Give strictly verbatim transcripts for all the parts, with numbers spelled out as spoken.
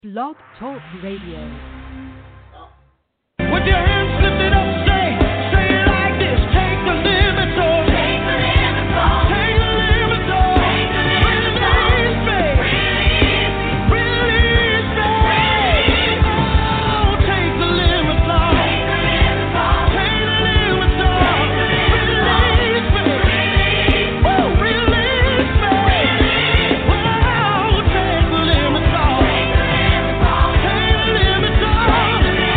Blog Talk Radio. With your hands lifted up, say, say it like this. Take the limits off. Take the limits off. Take the limits off. Take the limits off. Release me. Release me. Release me. Oh, take the limits off. Take the limits off. Take the limits off. Release me. Oh, release me. Oh, take the limits off. Take the limits off.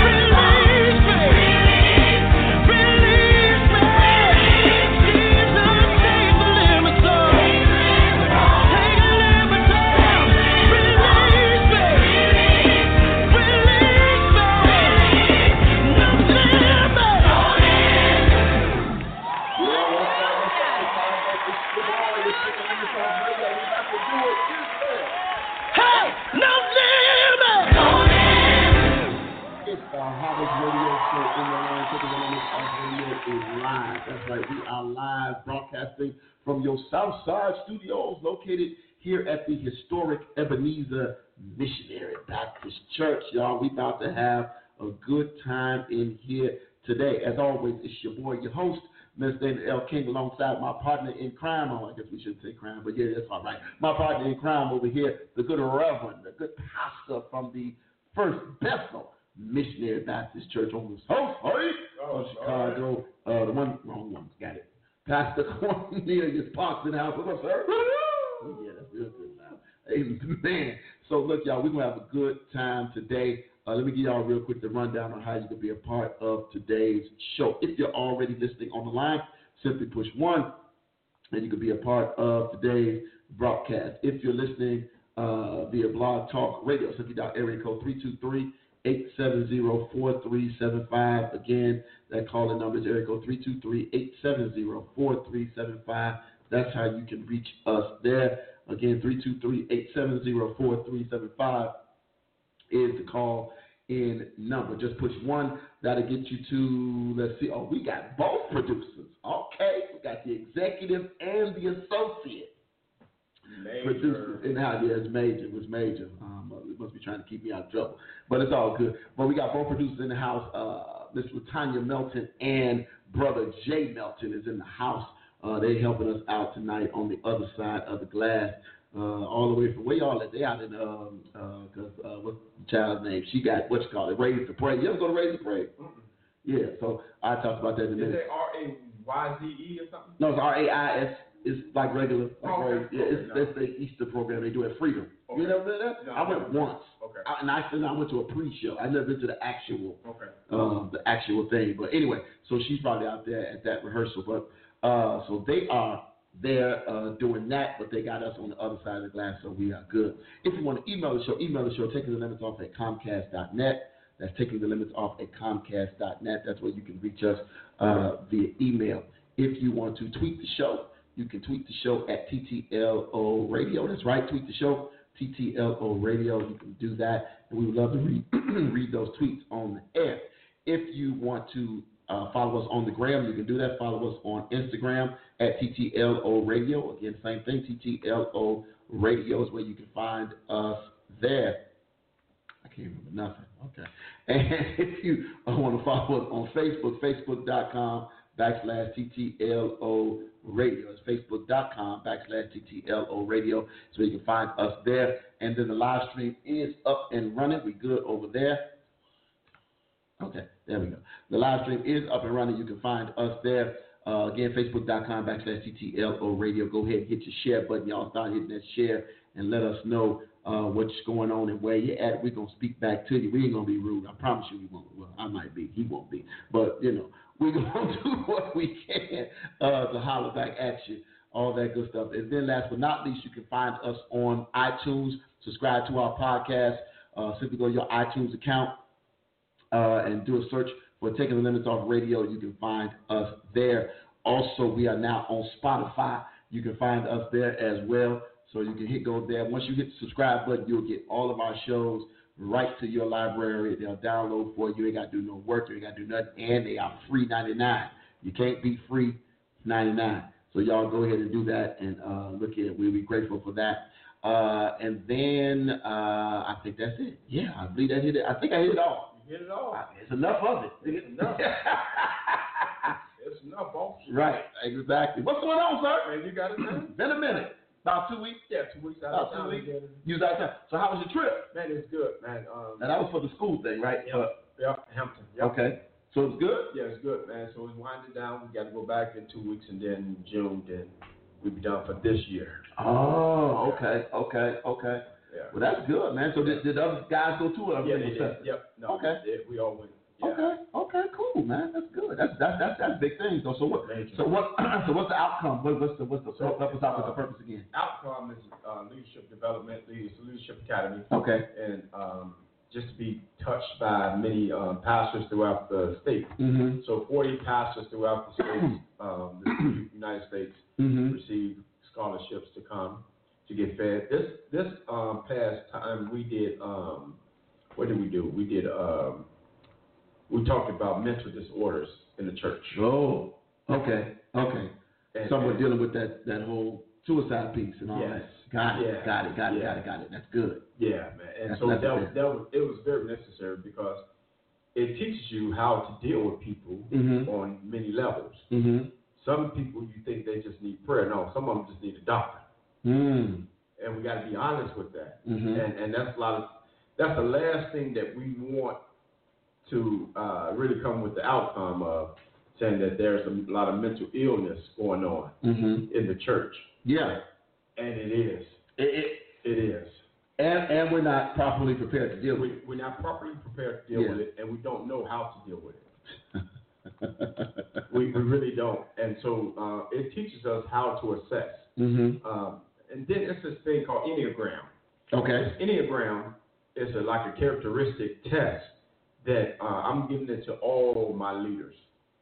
That's right, we are live broadcasting from your Southside studios located here at the historic Ebenezer Missionary Baptist Church. Y'all, we about to have a good time in here today. As always, it's your boy, your host, Mister L. King, alongside my partner in crime. Oh, I guess we shouldn't say crime, but yeah, that's all right. My partner in crime over here, the good Reverend, the good pastor from the First Bethel Missionary Baptist Church on the south side of Chicago. Uh, the one, wrong one, got it. Pastor Cornelius Parks in the house. What's up, sir? Oh, yeah, that's real good now. Amen. So, look, y'all, we're going to have a good time today. Uh, let me give y'all real quick the rundown on how you can be a part of today's show. If you're already listening on the line, simply push one, and you can be a part of today's broadcast. If you're listening uh, via Blog Talk Radio, simply dial area code three two three, eight seven zero, four three seven five. Again, that calling number is area code three two three, eight seven zero, four three seven five. That's how you can reach us there. Again, three two three, eight seven zero, four three seven five is the call in number. Just push one. That'll get you to, let's see, oh, we got both producers. Okay, we got the executive and the associate. Major. Producers in the house. Yeah, it's major. It was major. Um, uh, it must be trying to keep me out of trouble, but it's all good. But we got both producers in the house. Uh, Miss Latanya Melton and Brother Jay Melton is in the house. Uh, they helping us out tonight on the other side of the glass, uh, all the way from where y'all at. They out in um, uh, cause uh, what's the child's name? She got what you call it, Raise the Parade. You ever go to Raise the Parade? Mm-mm. Yeah. So I talked about that in a minute. Is it R A Y Z E or something? No, it's R A I S. It's like regular. Like oh, okay. Yeah, it's, okay, it's the Easter program they do at Freedom. Okay. You never been there? No, I went no. once. Okay. I, and I said I went to a pre-show. I never been to the actual, okay. um, the actual thing. But anyway, so she's probably out there at that rehearsal. But uh, so they are there uh, doing that, but they got us on the other side of the glass, so we are good. If you want to email the show, email the show, taking the limits off at comcast dot net. That's taking the limits off at comcast dot net. That's where you can reach us uh, via email. If you want to tweet the show, you can tweet the show at T T L O Radio. That's right, tweet the show, T T L O Radio. You can do that, and we would love to read, read those tweets on the air. If you want to uh, follow us on the gram, you can do that. Follow us on Instagram at T T L O Radio. Again, same thing, T T L O Radio is where you can find us there. I can't remember nothing. Okay. And if you want to follow us on Facebook, facebook.com backslash TTLO Radio. It's facebook.com backslash TTLO Radio. So you can find us there. And then the live stream is up and running. We good over there. Okay, there we go. The live stream is up and running. You can find us there. Uh, again, facebook.com backslash TTLO Radio. Go ahead and hit your share button. Y'all start hitting that share and let us know uh, what's going on and where you're at. We're going to speak back to you. We ain't going to be rude. I promise you we won't. Well, I might be. He won't be. But, you know, we're going to do what we can uh, to holler back at you. All that good stuff. And then last but not least, you can find us on iTunes. Subscribe to our podcast. Uh, simply go to your iTunes account uh, and do a search for Taking the Limits Off Radio. You can find us there. Also, we are now on Spotify. You can find us there as well. So you can hit go there. Once you hit the subscribe button, you'll get all of our shows right to your library. They'll download for you. You ain't got to do no work. You ain't got to do nothing. And they are free ninety-nine. You can't be free ninety-nine. So y'all go ahead and do that and uh, look at it. We'll be grateful for that. Uh, and then uh, I think that's it. Yeah, I believe that hit it. I think I hit it all. You hit it all. Uh, It's enough of it. It's enough. It's enough, boss. Right, exactly. What's going on, sir? Man, you got it, man? Been a minute. About two weeks. Yeah, two weeks out About of two town. weeks. again. You was out of town. So how was your trip? Man, it's good, man. Um, And that was for the school thing, right? yeah, yeah, Hampton. Yep. Okay. So it was good? Yeah, it's good, man. So it's winding down. We got to go back in two weeks, and then June, then we'll be done for this year. Oh, okay, okay, okay. Yeah. Well, that's good, man. So did, did other guys go too? Or Yeah, everything they was did. set? Yep. No, Okay. we, did. We all went. Yeah. Okay, okay, cool, man. That's good. That's that's that's that's big things, though. So what? Major. So what? So what's the outcome? What, what's the what's the So, what's the, what's uh, the purpose again? Outcome is uh, leadership development, leaders leadership academy, Okay. and um, just to be touched by many um, pastors throughout the state. Mhm. So forty pastors throughout the states, um, the United States, Mhm. receive scholarships to come to get fed. This this um, past time we did um, what did we do? We did um, we talked about mental disorders in the church. Oh. Okay. Okay. And, So we're and- dealing with that that whole suicide piece and all Yes. that. Got it. Yeah. Got it. Got it. Yeah. Got it. Got it. That's good. Yeah, man. And That's so that necessary. was, that was it was very necessary because it teaches you how to deal with people Mhm. on many levels. Mhm. Some people you think they just need prayer. No, some of them just need a doctor. Mm. And we got to be honest with that. Mhm. And and that's a lot of that's the last thing that we want to uh, really come with the outcome of saying that there's a lot of mental illness going on Mhm. in the church, Yeah. and it is. It, it, It is. and and we're not properly prepared to deal with We, we're not properly prepared to deal Yeah. with it, and we don't know how to deal with it. it. We, we really don't. And so uh, it teaches us how to assess. Mhm. Um, and then it's this thing called Enneagram. Okay. This Enneagram is a, like a characteristic test that uh, I'm giving it to all my leaders.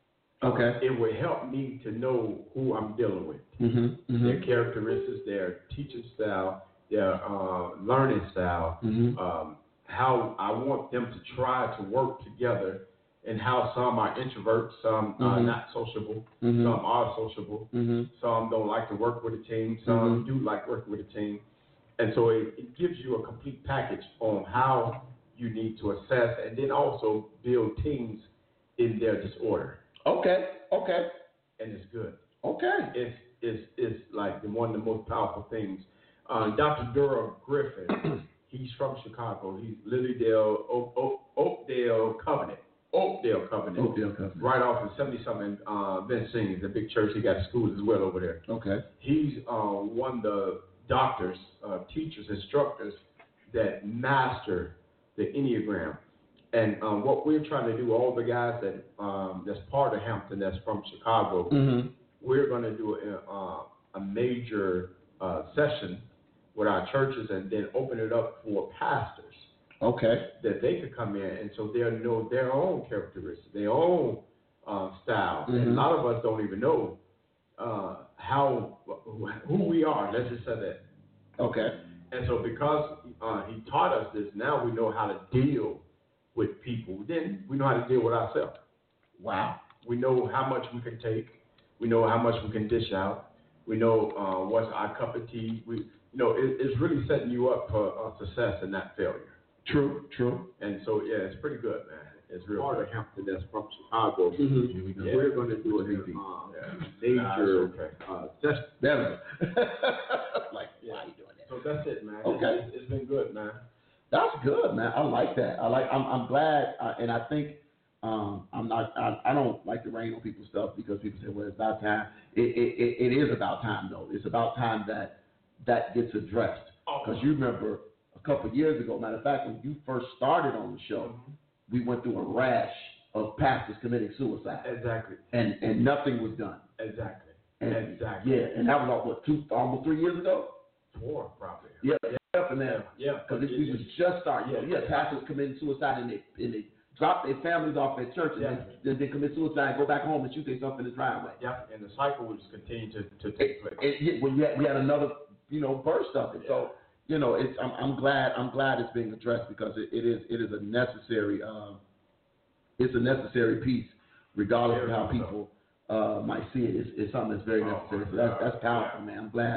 Okay. It will help me to know who I'm dealing with. Mhm. Their Mhm. characteristics, their teaching style, their uh, learning style, Mhm. um, how I want them to try to work together, and how some are introverts, some are Mhm. not sociable, Mhm. some are sociable, Mhm. some don't like to work with a team, some Mhm. do like working with a team. And so it, it gives you a complete package on how you need to assess and then also build teams in their disorder. Okay. Okay. And it's good. Okay. It's, it's, it's like the, one of the most powerful things. Uh, Doctor Durham Griffin, he's from Chicago. He's Lilydale, Oak, Oak, Oakdale Covenant. Oakdale Covenant. Oakdale Covenant. Right off of seventy-something uh, Vincennes, the big church. He got schools as well over there. Okay. He's uh, one of the doctors, uh, teachers, instructors that master the Enneagram. And um, what we're trying to do, all the guys that um, that's part of Hampton, that's from Chicago, Mhm. we're going to do a, uh, a major uh, session with our churches and then open it up for pastors Okay. that they could come in, and so they'll know their own characteristics, their own uh, style. And a Mhm. lot of us don't even know uh, how who we are. Let's just say that. Okay. And so because uh, he taught us this, now we know how to deal with people. Then we know how to deal with ourselves. Wow. We know how much we can take. We know how much we can dish out. We know uh, what's our cup of tea. We, you know, it, it's really setting you up for uh, success and not failure. True. True. And so, yeah, it's pretty good, man. It's real part good. Of Hampton that's from Chicago. Mhm. Here we go. Yeah. We're going to do a uh, Yeah. major Nah, it's uh, session. There we go. Like, Yeah. why are you doing that? So that's it, man. Okay. It's, it's been good, man. That's good, man. I like that. I like. I'm. I'm glad, uh, and I think. Um, I'm not. I, I don't like to rain on people's stuff because people say, "Well, it's about time." It, it, it, it is about time, though. It's about time that that gets addressed. Because you remember a couple of years ago. Matter of fact, when you first started on the show, Mhm. we went through a rash of pastors committing suicide, Exactly. and and nothing was done. Exactly. And, Exactly. Yeah, and that was like, what, two, almost three years ago. Four, probably. Yeah, up and down. Yeah. Because we was just starting. Yeah. Yeah, pastors committing suicide and they and they drop their families off at church and Yeah. then they commit suicide, go back home and shoot themselves in the driveway. Yeah, and the cycle will just continue to, to take place. It, it, well, we had, we had another, you know, burst of it. So, you know, it's I'm, I'm glad I'm glad it's being addressed because it, it is it is a necessary um, it's a necessary piece, regardless of how people uh, might see it. It's, it's something that's very Oh, necessary. So my that's God. that's powerful, Yeah. man. I'm glad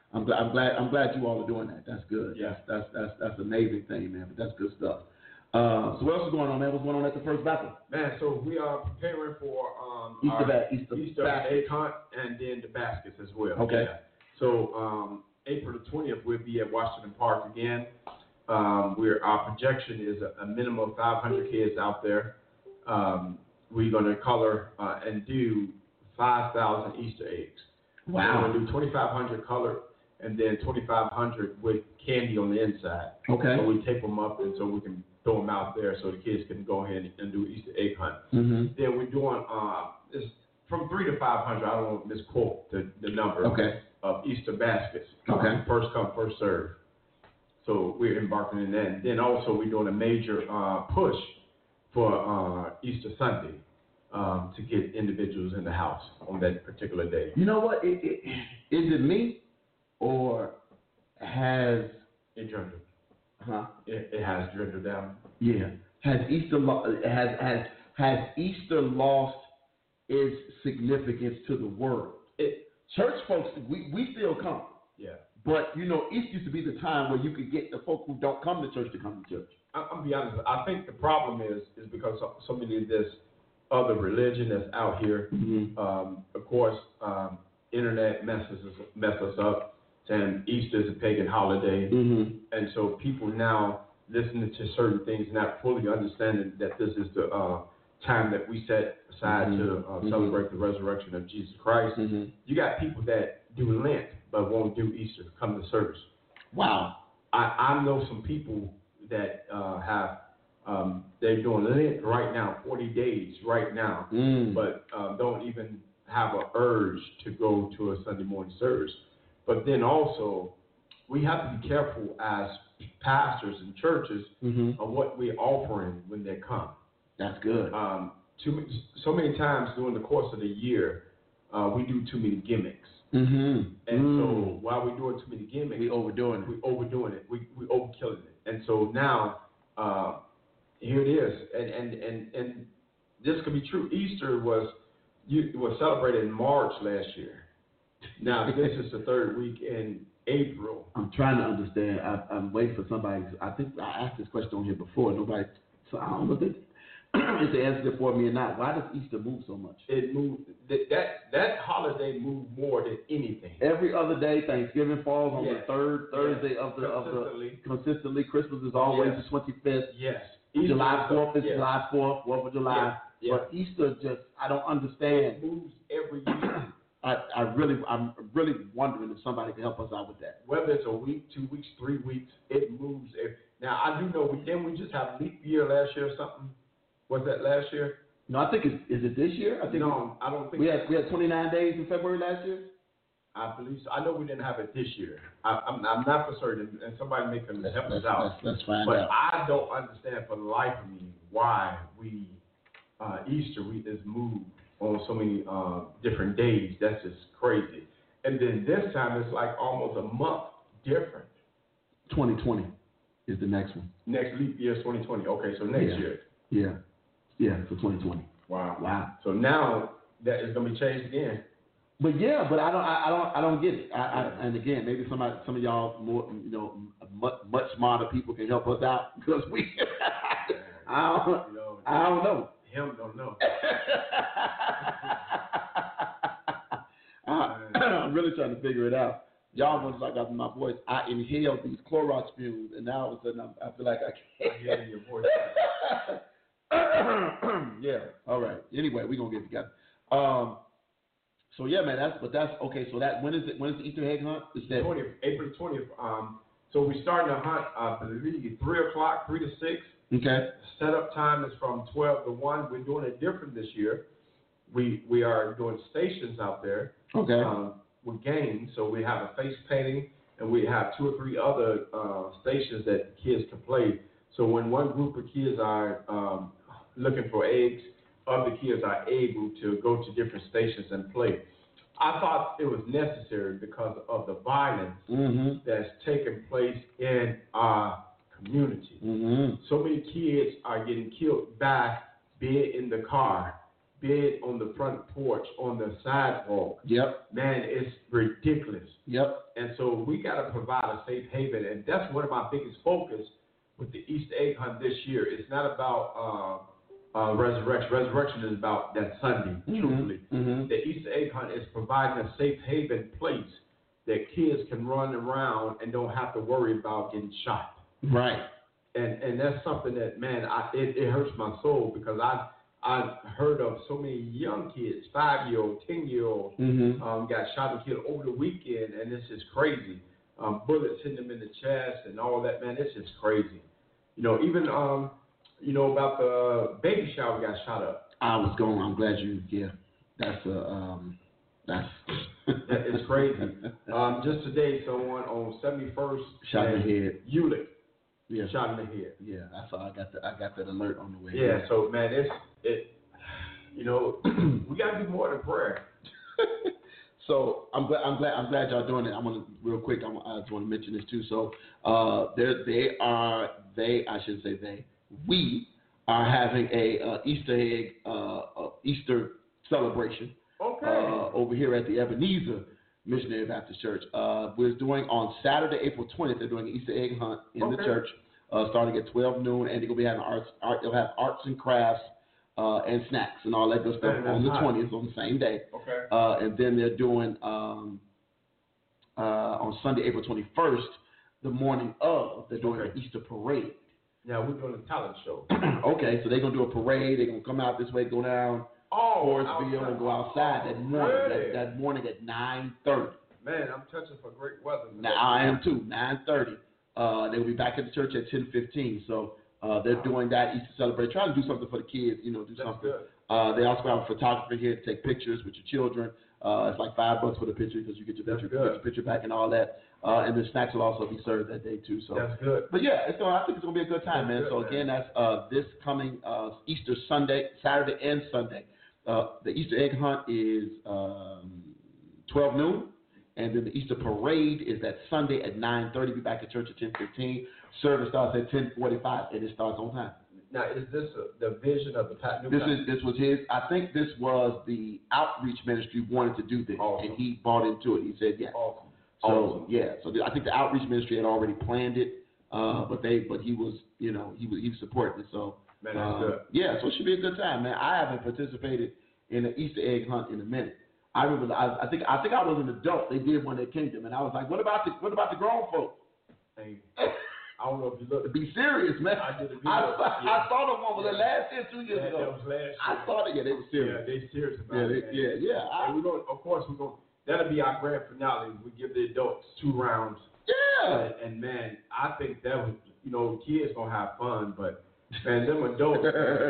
I'm glad. I'm glad. I'm glad you all are doing that. That's good. Yeah. That's that's that's that's amazing thing, man. But that's good stuff. Uh, so what else is going on, man? What's going on at the First Baptist? Man, so we are preparing for um, Easter our ba- Easter Easter basket. egg hunt and then the baskets as well. Okay. Yeah. So um, April the twentieth, we'll be at Washington Park again. Um, we're, our projection is a, a minimum of five hundred kids out there. Um, we're going to color uh, and do five thousand Easter eggs. Wow. We're going to do twenty-five hundred colored and then twenty-five hundred with candy on the inside. Okay. So we tape them up and so we can throw them out there so the kids can go ahead and do Easter egg hunt. Mm-hmm. Then we're doing uh, it's from three to five hundred. I don't want to misquote the, the number. Okay. Of Easter baskets. Okay. Um, first come, first serve. So we're embarking in that. And then also we're doing a major uh, push for uh, Easter Sunday um, to get individuals in the house on that particular day. You know what? It, it, is it me or has It dwindled. huh? It, it has dwindled down. Yeah. Has Easter lo- has has has Easter lost its significance to the world? It, Church folks, we, we still come. yeah. But, you know, Easter used to be the time where you could get the folk who don't come to church to come to church. I, I'm be honest. I think the problem is is because so, so many of this other religion that's out here. Mm-hmm. Um, of course, um, internet messes us, mess us up, saying Easter is a pagan holiday, Mm-hmm. and so people now listening to certain things, not fully understanding that this is the uh, time that we set aside Mm-hmm. to uh, Mm-hmm. celebrate the resurrection of Jesus Christ. Mm-hmm. You got people that do Lent but won't do Easter, come to service. Wow. I, I know some people that uh, have, um, they're doing Lent right now, forty days right now, Mm. but uh, don't even have an urge to go to a Sunday morning service. But then also, we have to be careful as pastors and churches Mm-hmm. of what we're offering when they come. That's good. Um, too, so many times during the course of the year, uh, we do too many gimmicks. Mm-hmm. And mm. so while we're doing too many gimmicks, we overdoing it. we overdoing it. We we overkilling it. And so now, uh, here it is. And, and, and, and this could be true. Easter was you was celebrated in March last year. Now this is the third week in April. I'm trying to understand. I, I'm waiting for somebody. I think I asked this question on here before. Nobody. So I don't know if they, if they answered it for me or not. Why does Easter move so much? It moved that that, that holiday moved more than anything. Every other day, Thanksgiving falls on the Yes. third Thursday of the of the Consistently. consistently. Christmas is always Yes. the twenty-fifth. Yes. July Easter fourth is yes. July fourth, Fourth of July. Yeah. But Easter just I don't It understand. moves every year. I, I really I'm really wondering if somebody can help us out with that. Whether it's a week, two weeks, three weeks, it moves. If, now I do know we didn't we just have leap year last year or something? Was that last year? No, I think it's is it this year? I think No, I don't think we had we had twenty-nine days in February last year. I believe so. I know we didn't have it this year. I, I'm I'm not for certain, and somebody may can help us Let's, out. let's, let's find But out. I don't understand for the life of me why we uh, Easter we is moved on so many uh, different days. That's just crazy. And then this time it's like almost a month different. twenty twenty is the next one. Next leap year is twenty twenty. Okay, so next Yeah. year. Yeah, yeah, for twenty twenty. Wow. Wow. So now that is gonna be changed again. But yeah, but I don't, I, I don't, I don't get it. I, I, and again, maybe somebody, some of y'all more, you know, much, much smarter people can help us out because we, I don't, You know, I don't know. him don't know. I, I'm really trying to figure it out. Y'all was like after my voice. I inhaled these Clorox fumes, and now all of a sudden I'm, I feel like I I hear it in your voice. can't. Yeah. All right. Anyway, we're gonna get together. Um. So yeah, man. That's but that's okay. So that when is it? When is the Easter egg hunt? Is that twentieth, April twentieth. Um, so we starting the hunt. Uh, I believe three o'clock, three to six. okay? Setup time is from twelve to one. We're doing it different this year. We we are doing stations out there. Okay. Um, with games, so we have a face painting, and we have two or three other uh, stations that the kids can play. So when one group of kids are um, looking for eggs, other kids are able to go to different stations and play. I thought it was necessary because of the violence Mm-hmm. that's taking place in our community. Mm-hmm. So many kids are getting killed by being in the car, bed on the front porch, on the sidewalk. Yep. Man, it's ridiculous. Yep. And so we got to provide a safe haven, and that's one of my biggest focus with the Easter egg hunt this year. It's not about uh, uh, resurrection. Resurrection is about that Sunday, Mm-hmm. truthfully. Mm-hmm. The Easter egg hunt is providing a safe haven place that kids can run around and don't have to worry about getting shot. Right. And and that's something that, man, I, it, it hurts my soul because I I've heard of so many young kids, five-year-old, ten-year-old, Mm-hmm. um, got shot and killed over the weekend, and it's just crazy. Um, bullets hitting them in the chest and all that, man, it's just crazy. You know, even, um, you know, about the baby shower got shot up. I was going. I'm glad you. Yeah. That's a. Um. That's. That is crazy. Um, just today, someone on seventy-first Shot in and the head. Hewlett Yeah. shot in the head. Yeah. I saw. I got the. I got that alert on the way. Yeah, so, man, it's, it, you know, we got to do more than prayer. So I'm glad. I'm glad. I'm glad y'all doing it. I'm gonna real quick. I'm, I just want to mention this too. So uh, they they are they. I should say they. We are having a uh, Easter egg uh, uh, Easter celebration Okay. uh, over here at the Ebenezer Missionary Baptist Church. Uh, we're doing on Saturday, April twentieth. They're doing an Easter egg hunt in Okay. the church, uh, starting at twelve noon, and they're gonna be having arts. Art, they'll have arts and crafts uh, and snacks and all that good stuff Man, that's on the hot. twentieth on the same day. Okay. Uh, and then they're doing um, uh, on Sunday, April twenty-first, the morning of, they're doing Okay. the Easter parade. Now we're doing a talent show. Okay, so they're going to do a parade. They're going to come out this way, go down Oh, Forestville, and go outside that morning, really? that, that morning at nine thirty. Man, I'm touching for great weather. Now, I am too, nine thirty. Uh, they'll be back at the church at ten fifteen. So uh, they're doing that Easter celebration. Trying to do something for the kids, you know, do That's something. good. Uh, they also have a photographer here to take pictures with your children. Uh, it's like five bucks for the picture because you get your That's picture, good. get your picture back and all that. Uh, and the snacks will also be served that day too. So, That's good. but yeah, it's gonna, I think it's gonna be a good time, man. That's So good, again, that's uh, this coming uh, Easter Sunday, Saturday and Sunday. Uh, the Easter egg hunt is um, twelve noon, and then the Easter parade is that Sunday at nine thirty. Be back at church at ten fifteen. Service starts at ten forty-five, and it starts on time. Now, is this a, the vision of the pa- new This pastor? is this was his. I think this was the outreach ministry wanted to do this, Awesome. and he bought into it. He said yes. Awesome. So Awesome. yeah, so the, I think the outreach ministry had already planned it, uh, but they but he was you know he was he was supporting it. So Man, that's uh, good. yeah, so it should be a good time, man. I haven't participated in an Easter egg hunt in a minute. I remember I, I think I think I was an adult. They did one at Kingdom, and I was like, what about the what about the grown folk? Hey, I don't know if you look. To be serious, man. I did a video. I, saw, Yeah. I saw the one was it Yeah. last year, two years that, ago. that was last year. I saw it. Yeah, they were serious. Yeah, they serious about Yeah, it. they, man. yeah, yeah. I, And we're going, of course, we're going. That'll be our grand finale. We give the adults two rounds. yeah. And, and man, I think that was, you know, kids gonna have fun, but man, them adults.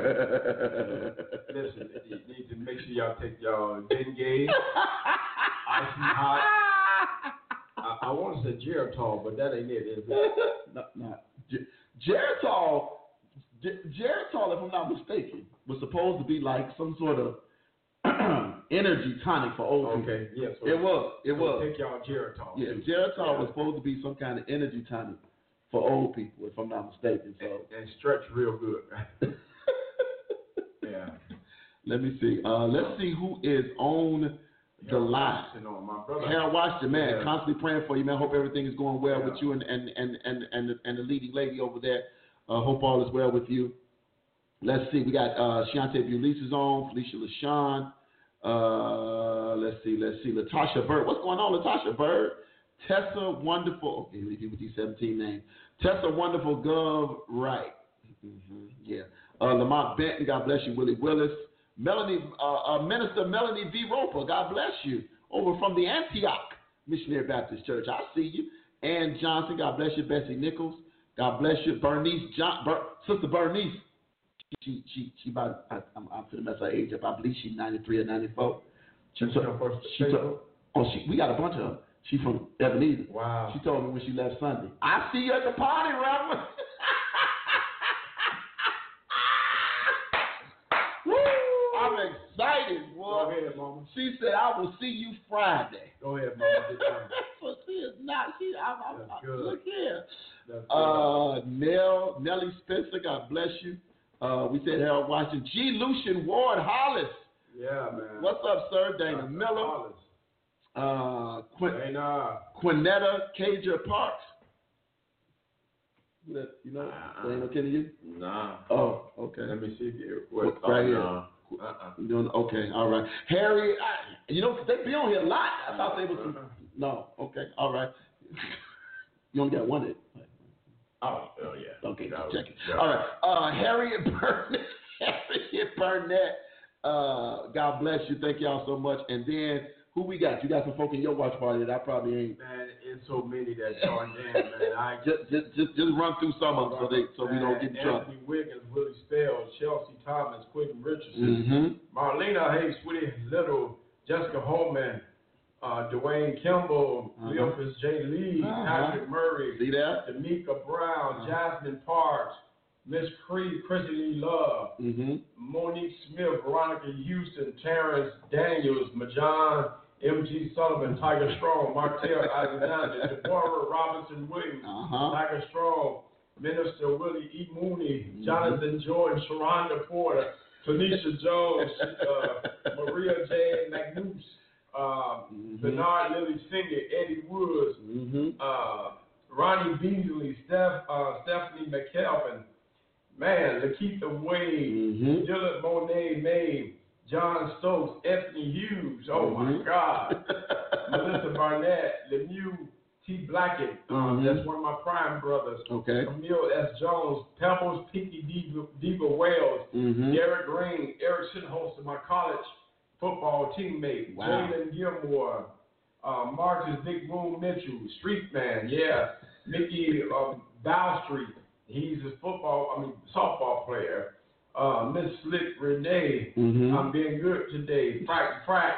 Listen, you need to make sure y'all take y'all Bengay, icy hot. I, I want to say Geritol, but that ain't it, is it? no, no. J- Geritol, J- Geritol, if I'm not mistaken, was supposed to be like some sort of energy tonic for old people. Okay, yeah. So, It was. It so was. Take y'all Geritol. Yeah, too. Geritol Yeah. was supposed to be some kind of energy tonic for old people, if I'm not mistaken. So and, and stretch real good. Yeah. let me see. Uh, let's see who is on the line. You know, my brother. Harold Washington, man, Yeah. constantly praying for you, man. Hope everything is going well Yeah. with you and and and and and the, and the leading lady over there. Uh, hope all is well with you. Let's see. We got uh, Shiante Bulis is on. Felicia LaShawn. Uh, let's see. Let's see. Latasha Bird. What's going on, Latasha Bird? Tessa Wonderful. Okay, leave you with these seventeen names. Tessa Wonderful Gov. Right. Mm-hmm. Yeah. Uh, Lamont Benton. God bless you. Willie Willis. Melanie, uh, uh, Minister Melanie V. Roper, God bless you, over from the Antioch Missionary Baptist Church. I see you. Ann Johnson, God bless you. Bessie Nichols, God bless you. Bernice, John, Ber, Sister Bernice, she, she, she about, I, I'm, I'm finna mess her age up. I believe she's ninety-three or ninety-four. She That's took, your first she Facebook? took, oh, she, we got a bunch of them. She's from Ebenezer. Wow. She told me when she left Sunday, I see you at the party, Reverend. Woo! I'm excited, boy. Go ahead, Mama. She said, I will see you Friday. Go ahead, Mama. Get done. So she is not, she, I'm, I'm, That's I'm, good. look here. That's good. Uh, Nell, Nellie Spencer, God bless you. Uh, we said Harold Washington. G. Lucian Ward Hollis, Yeah, man. What's up, sir? Dana Doctor Miller. Hollis. Uh, Quin- Dana. Quinetta Cager Parks. Who that, you know? Uh-uh. They ain't no kidding you? Nah. Oh, okay. Let me see if you. What, What, right oh, here. nah. Uh-uh. You doing, okay, all right. Harry, I, you know, they be on here a lot. I thought they was some. Uh-uh. No, okay, all right. You only got one hit. Oh, oh yeah. Okay, That just was- checking. yeah. All right. Uh, Harriet Burnett. Harriet Burnett. Uh, God bless you. Thank y'all so much. And then who we got? You got some folk in your watch party that I probably ain't. Man, it's so many that joined in, man. I Just, just, just, just run through some of them so they, so we don't get in trouble. Anthony Wiggins, Willie Spell, Chelsea Thomas, Quentin Richardson, Mm-hmm. Marlena Hayes, Sweetie Little, Jessica Holman, uh, Dwayne Kimball, Uh-huh. Leopold J. Lee, Uh-huh. Patrick Murray, See that? Tamika Brown, Uh-huh. Jasmine Parks, Miss Cree, Chrissy Lee Love, Mm-hmm. Monique Smith, Veronica Houston, Terrence Daniels, Majon, M G Sullivan, Tiger Strong, Martell Alexander, Deborah Robinson Williams, Uh-huh. Tiger Strong, Minister Willie E. Mooney, Mhm. Jonathan Jordan, Sharonda Porter, Tanisha Jones, uh, Maria J. McNoose, uh, Mhm. Bernard Lilly Senior, Eddie Woods, Mm-hmm. uh, Ronnie Beasley, Steph, uh, Stephanie McKelvin, man, Lakeitha Wade, Mm-hmm. Dillard Monet May, John Stokes, Anthony Hughes, oh my Mhm. God, Melissa Barnett, Lemieux T. Blackett, um, Mhm. that's one of my prime brothers, Okay. Camille S. Jones, Pebbles, Pinky Diva, Diva Wells, Mm-hmm. Derek Green, Eric Shinholster, my college football teammate, Wow. Jalen Gilmore, uh, Marcus Big Boom Mitchell, Street Man, yeah, Mickey um, Bow Street, he's a football, I mean softball player. Uh, Miss Slick Renee, Mhm. I'm being good today. Frank Frack,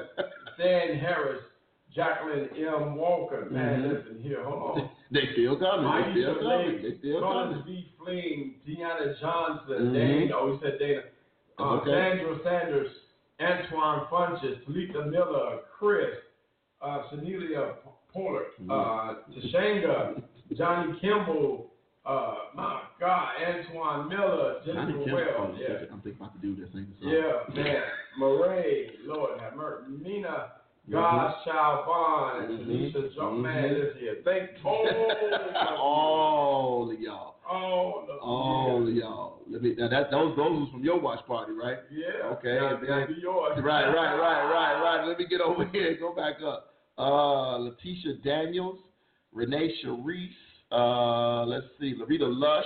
Stan Harris, Jacqueline M. Walker. Man, Mhm. listen here, hold on. They still coming. They still Aisha coming. Lake, They still Collins coming. V. Fling, Deanna Johnson, Mhm. Dana, oh, he said Dana, uh, Okay. Sandra Sanders, Antoine Funches, Talita Miller, Chris, uh, Senelia Pollard, uh, Tashanga, Johnny Kimball, uh, my God, Antoine Miller, Johnny Jennifer Kemp, Wells, oh, yeah. I'm thinking about to do this thing. Yeah, man. Murray, Lord have mercy. Mina, God's Child Bond, Mhm. Tanisha Joe, Mhm. man, listen here. Thank oh, All of y'all. all of All of y'all. Let me, now that those those was from your watch party, right? Yeah. Okay, Now, and now then- be yours. Right, right, right, right, right. Let me get over here. Go back up. Uh, Letitia Daniels, Renee Sharice. Uh, let's see, Larita Lush.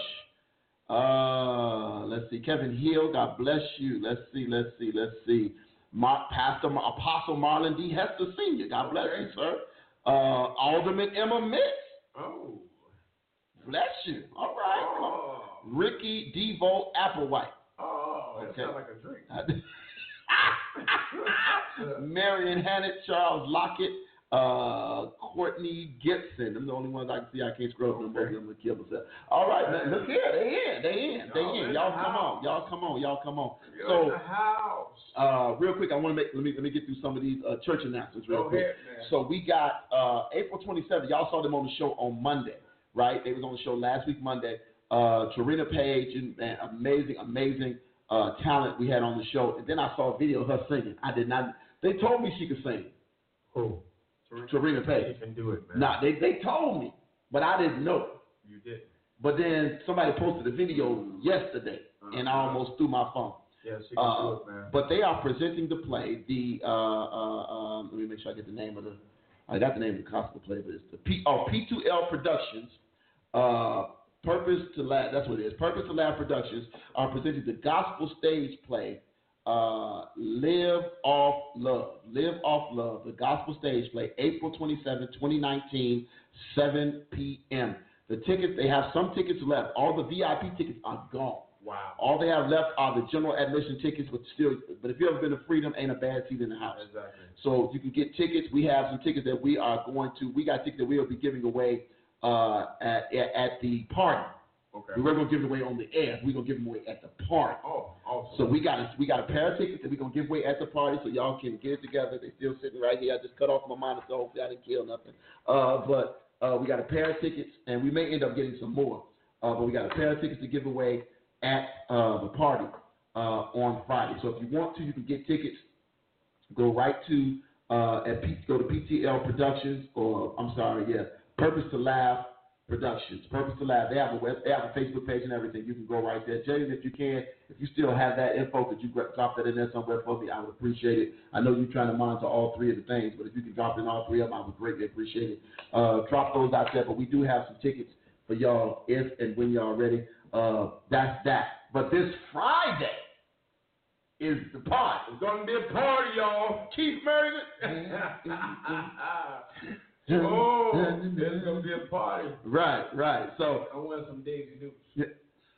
Uh, let's see, Kevin Hill. God bless you. Let's see, let's see, let's see. Mar- Pastor Mar- Apostle Marlon D. Hester Senior God bless Okay. you, sir. Uh, Alderman Emma Mitz. Oh. Bless you. All right. Come on. Oh. Ricky Devo Applewhite. Oh, that Okay. sounds like a drink. Marion Hannett, Charles Lockett, uh, Courtney Gibson. I'm the only ones I can see. I can't scroll them. Both of them will kill themselves. All right, man, look here. They in. They in. They Y'all in. in Y'all the come house. on. Y'all come on. Y'all come on. You're So, in the house. uh, real quick, I want to make let me let me get through some of these uh, church announcements real Go quick. ahead, man. So we got uh, April twenty-seventh. Y'all saw them on the show on Monday, right? They was on the show last week Monday. Uh, Tarina Page, and, and amazing, amazing uh, talent we had on the show. And then I saw a video of her singing. I did not. They told me she could sing. Who? Tarina Page. You can do it, man. Nah, they they told me, but I didn't know. You did. But then somebody posted a video yesterday, and I almost threw my phone. Yeah, she can Uh, do it, man. but they are presenting the play. The uh, uh, um, let me make sure I get the name of the. I got the name of the gospel play, but it's the P oh P two L Productions. Uh, Purpose to Lab. That's what it is. Purpose to Lab Productions are presenting the gospel stage play. Uh, Live Off Love. Live Off Love. The gospel stage play. April twenty-seventh, twenty nineteen, seven p.m. The tickets. They have some tickets left. All the V I P tickets are gone. Wow. All they have left are the general admission tickets, but still, but if you've ever been to Freedom, ain't a bad seat in the house. Exactly. So you can get tickets. We have some tickets that we are going to, we got tickets that we will be giving away uh, at, at at the party. Okay. We were going to give them away on the air. We're going to give them away at the party. Oh, awesome. So we got a, we got a pair of tickets that we're going to give away at the party so y'all can get it together. They're still sitting right here. I just cut off my monitor, so hopefully I didn't kill nothing. Uh, but uh, we got a pair of tickets, and we may end up getting some more. Uh, but we got a pair of tickets to give away at uh, the party. uh, on Friday. So if you want to, you can get tickets. Go right to uh, at P, go to P T L Productions, or I'm sorry, yeah, Purpose to Laugh Productions. Purpose to Laugh. They have a web, they have a Facebook page and everything. You can go right there. Jalen, if you can, if you still have that info, could you drop that in there somewhere for me? I would appreciate it. I know you're trying to monitor all three of the things, but if you can drop in all three of them, I would greatly appreciate it. Uh, drop those out there. But we do have some tickets for y'all if and when y'all are ready. Uh, that's that. But this Friday is the party. It's going to be a party, y'all. Keith Merriman. Oh, there's going to be a party. Right, right. So I want some Daisy Dukes. Yeah.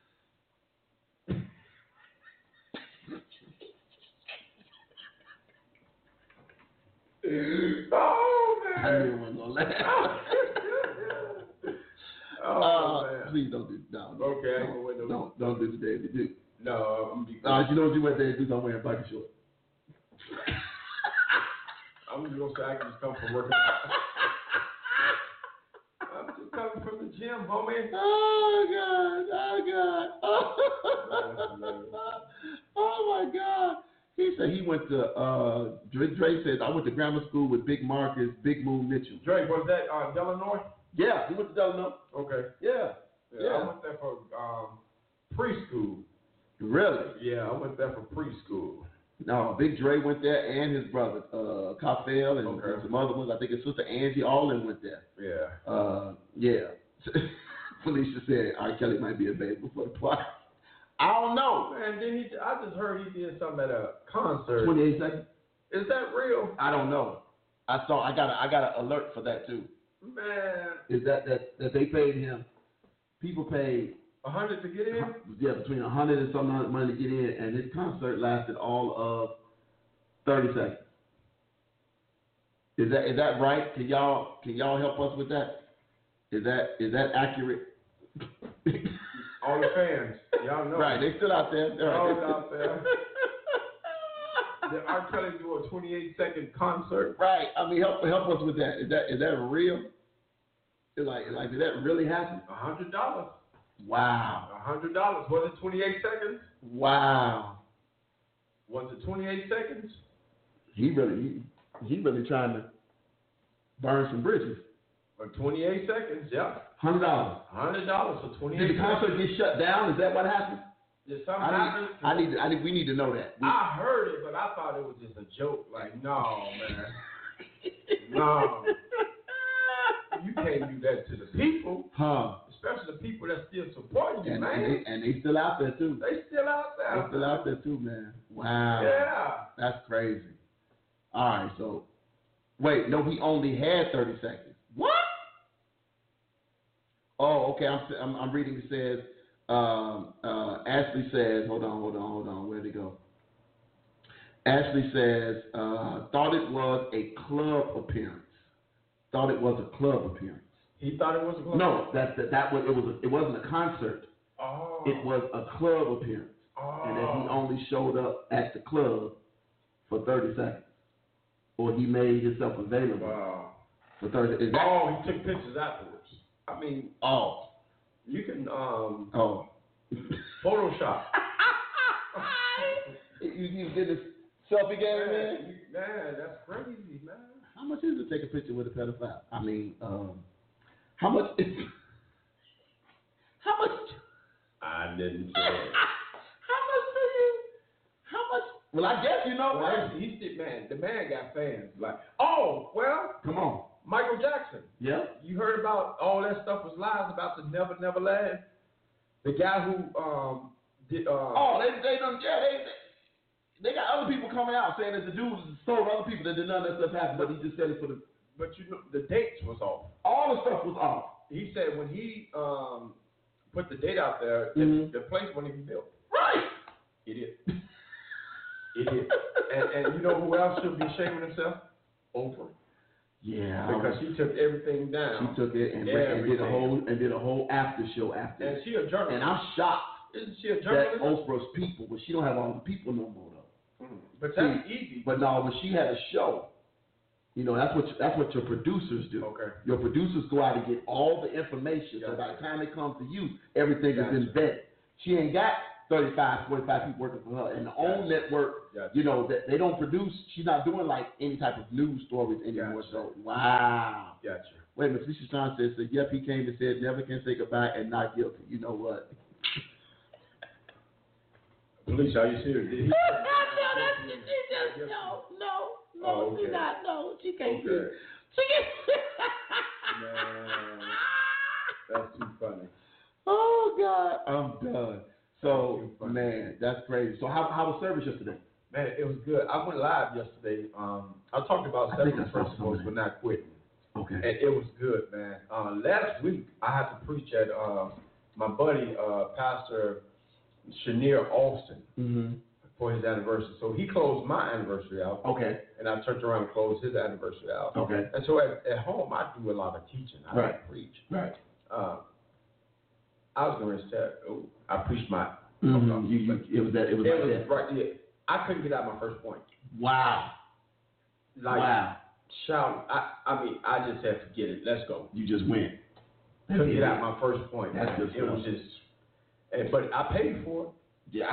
Oh, man. I knew it wasn't going to laugh. Oh, uh, man. Please don't do no, no, Okay, I no, ain't gonna win no- don't, don't do the Daisy Duke. No, I'm be Uh, you know what you went there and do? I'm wearing bucket shorts. I'm just gonna say I can just come from working. I'm just coming from the gym, homie. Oh God! Oh God! Oh my God! He said he went to. Uh, Dre, Dre said I went to grammar school with Big Marcus, Big Moon Mitchell. Dre, was that uh, Delanoy? Yeah, he went to Delano. Okay. Yeah. Yeah, Yeah. I went there for um, preschool. Really? Yeah, I went there for preschool. No, Big Dre went there and his brother, uh, Coffell, and, Okay. and some other ones. I think his sister Angie, all of them went there. Yeah. Uh, yeah. Felicia said R. Kelly might be available for the party. I don't know. Man, then he, I just heard he did something at a concert. twenty-eight seconds? Is that real? I don't know. I saw. I got. A, I got an alert for that too. Man, Is that that that they paid him? People paid. a hundred to get in? Yeah, between a hundred and some hundred money to get in, and his concert lasted all of thirty seconds. Is that is that right? Can y'all can y'all help us with that? Is that is that accurate? All the fans, y'all know. Right, they still out there. They're All right. out there. Did R. Kelly do a twenty-eight second concert? Right. I mean, help help us with that. Is that is that real? Is like like did that really happen? A hundred dollars. Wow. A hundred dollars. Was it twenty-eight seconds? Wow. Was it twenty-eight seconds? He really he, he really trying to burn some bridges. Or twenty-eight seconds? Yeah. Hundred dollars. A hundred dollars for twenty-eight. Did the concert get shut down? Is that what happened? Did something I happen? need, I need, I need, we need to know that. We, I heard it, but I thought it was just a joke. Like, no, man. No. You can't do that to the people. huh? Especially the people that still supporting you, And, man. and, they, and they still out there too. They still out there. They still out there too, man. Wow. Yeah. That's crazy. All right, so wait, no, he only had thirty seconds. What? Oh, okay. I'm I'm, I'm reading. It says. Um, uh, Ashley says, hold on, hold on, hold on. Where'd it go? Ashley says, uh, thought it was a club appearance. Thought it was a club appearance. He thought it was a club? No, that that, that was it was a, it wasn't a concert. Oh. It was a club appearance, Oh. and that he only showed up at the club for thirty seconds, or he made himself available Wow. for thirty. Is that, Oh, he took pictures afterwards. I mean, oh, you can um oh. Photoshop. you you get this selfie game, man. Man, you- man, that's crazy, man. How much is it to take a picture with a pedophile? I mean, um, how much is how much I didn't say how much do you how much well I guess you know Well, what? he's the man. The man got fans. Like, oh, well, Come on. Michael Jackson. Yeah? You heard about all that stuff was lies about the Never Never Land? The guy who um did uh Oh, they they done yeah, they, they they got other people coming out saying that the dude told other people that did none of that stuff happen, but he just said it for the but you know the dates was off. all the stuff was off. He said when he um put the date out there, Mhm. the, the place wasn't even built. Right. It is. It is. And and you know who else should be ashamed of himself? Oprah. Yeah. Because she took everything down. She took it and, and did a Everything. whole and did a whole after show after And it. she a journalist. And I'm shocked Isn't she a that journalist? Oprah's people, but she don't have all the people no more though. Mm. But that's easy. But no, when she had a show, you know, that's what that's what your producers do. Okay. Your producers go out and get all the information, so Gotcha. by the time it comes to you, everything Gotcha. is been vetted. She ain't got thirty-five, forty-five people working for her. And the Gotcha. OWN network, Gotcha. you know, that they don't produce, she's not doing like any type of news stories anymore. Gotcha. So, wow. Gotcha. Wait a minute, Felicia Sean says, so, yep, he came and said, never can say goodbye and not guilty. You know what? Felicia, are you serious? Did he? no, that's, she just, no, no, no, Oh, okay. she's not, no, she can't do Okay. it. She can't. Man, that's too funny. Oh, God, I'm done. So, Too funny. man, that's crazy. So, how, how was service yesterday? Man, it was good. I went live yesterday. Um, I talked about I think seven I saw principles some for of not quitting. Okay. And it was good, man. Uh, last week, I had to preach at uh, my buddy, uh, Pastor Shanier Austin, Mm-hmm. for his anniversary. So he closed my anniversary out. Okay. And I turned around and closed his anniversary out. Okay. And so at, at home, I do a lot of teaching. I Right. don't preach. Right. Uh, I was going to say, oh, I preached my. Mm-hmm. You, you, it was that. It was It like was that. right. Yeah, I couldn't get out my first point. Wow. Like wow. shout. I. I mean, I just had to get it. Let's go. You just went. Couldn't get out my first point. That's man. good It stuff. was just. And, but I paid for it. Yeah.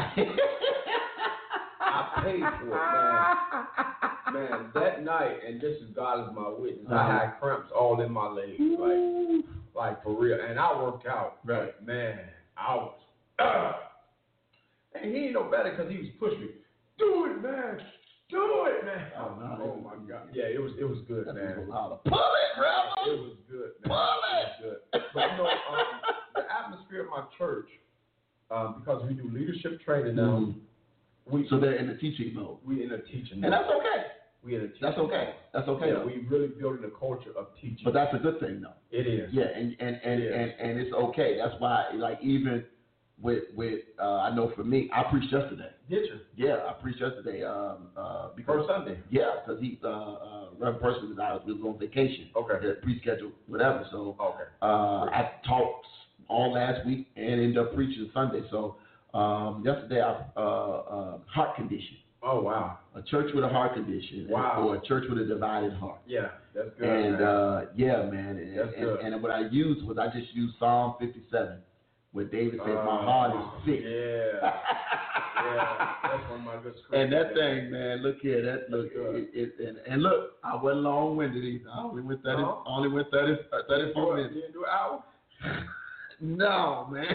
I paid for it, man. Man, that night, and this is God is my witness. Uh-huh. I had cramps all in my legs, like, like for real. And I worked out. Right. Man, I was. Uh, and he ain't no better because he was pushing me. Do it, man. Do it, man. Oh, no, oh my God. Yeah, it was it was good, That's man. Pull it, brother. It was good, man. Pull it. It was good. But you know, um, the atmosphere of my church, um, because we do leadership training now, Mhm. we So they're in the teaching mode. we in a teaching. And that's okay. We in a teaching. That's okay. That's okay. Yeah, though. we really building a culture of teaching. But that's a good thing, though. It is. Yeah, and and and, It is. and, and it's okay. That's why, like, even with with uh, I know for me, I preached yesterday. Did you? Yeah, I preached yesterday. Um, uh, because First Sunday. yeah, because he uh, uh, Reverend Person was out, was on vacation. Okay. Had pre-scheduled, whatever. So Okay. uh, I talked all last week and ended up preaching Sunday. So um, yesterday, I uh, uh, heart condition. Oh wow. A church with a heart condition, Wow. or a church with a divided heart. Yeah, that's good. And man. uh, yeah, man. And, That's and, good. and what I used was I just used Psalm fifty-seven, where David said, "My Uh, heart is sick." Yeah. Yeah. That's one of my good scriptures. And that thing, man, look here, that look, good. it, it, and, and look, I wasn't long-winded either. I only went thirty, No? only went thirty, uh, thirty-four You minutes. didn't do an hour? No, man.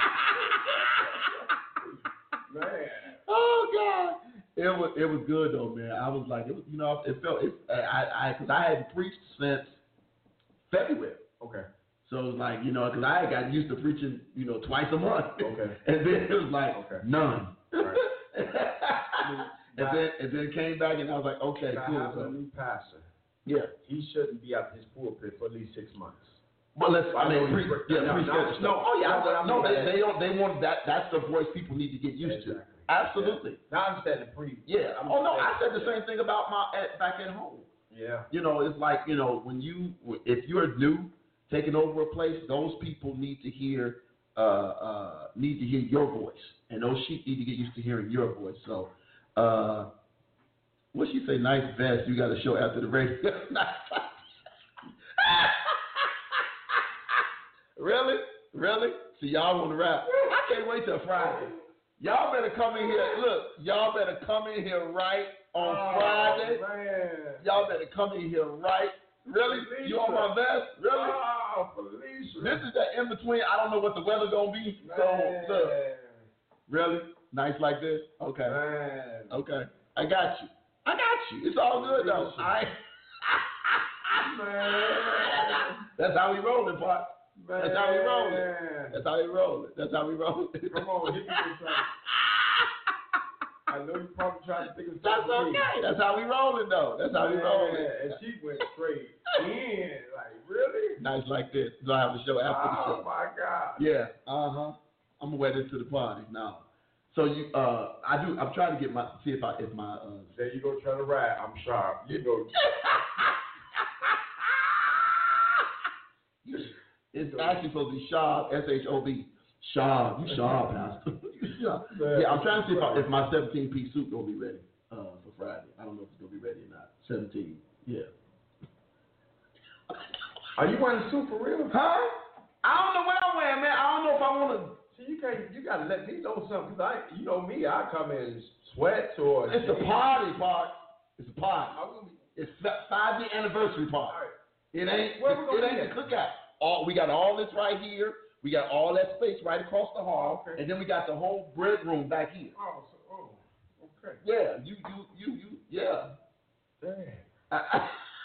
Man. Oh God, it was it was good though, man. I was like, it was, you know, it felt it. I I because I hadn't preached since February. Okay. So it was like, you know, because I had gotten used to preaching, you know, twice a month. Okay. And then it was like, Okay. none. Right. and then and then came back and I was like, okay, Now, cool. having a So, new pastor, yeah. he shouldn't be out his pulpit for at least six months. But let's, I I mean, know pre, he's worked- yeah, no, pre no, no, oh yeah, no, but I no, mean- they, they don't, they want that. That's the voice people need to get used to. Exactly. Absolutely. Yeah. Now I understand the pre. Yeah. I'm Oh no, I saying- said the same thing about my at, back at home. Yeah. You know, it's like, you know, when you, if you're new, taking over a place, those people need to hear, uh, uh, need to hear your voice, and those sheep need to get used to hearing your voice. So, uh, what she say? Nice vest. You got to show after the radio. Really? Really? So y'all want to rap? I can't wait till Friday. Y'all better come in here. Look, y'all better come in here right on Oh, Friday. man. Y'all better come in here right. Really? Felicia. You on my vest? Really? Oh, Felicia. This is the in between. I don't know what the weather gonna be. So Man. look, really nice like this. Okay, Man. okay. I got you. I got you. It's all good though. Felicia. I. Man. That's how we rolling, part. Man. That's how we rolling. That's how we rolling. That's how we rolling. Come on, hit me with something. I know you probably trying to think of That's something. okay. That's how we rolling though. That's how we Man, rolling. and she went straight in. Like, really? Nice like this. So I have a show after the Oh, show. my God. Yeah. Uh huh. I'm gonna wear this to the party now. So you, uh, I do. I'm trying to get my see if I if my. Uh, There you go trying to rap. I'm sharp. You go. It's actually supposed to be Shab, S H O B. Shab, you Shab, Pastor. You Shab. Yeah, I'm trying to see if, I, if my seventeen piece suit gonna be ready uh, for Friday. I don't know if it's gonna be ready or not. seventeen, yeah. Are you wearing a suit for real? Huh? I don't know what I'm wearing, man. I don't know if I want to. See, you can't. You gotta let me know something. Cause I, you know me, I come in sweats or. It's a party, part. It's a party. I'm gonna be, It's five year anniversary party. all right. It ain't. Where we It, gonna it be ain't at? the cookout. All we got all this right here. We got all that space right across the hall, Okay. and then we got the whole bread room back here. Oh, so, oh, okay. Yeah, you, you, you, you. Yeah. Dang.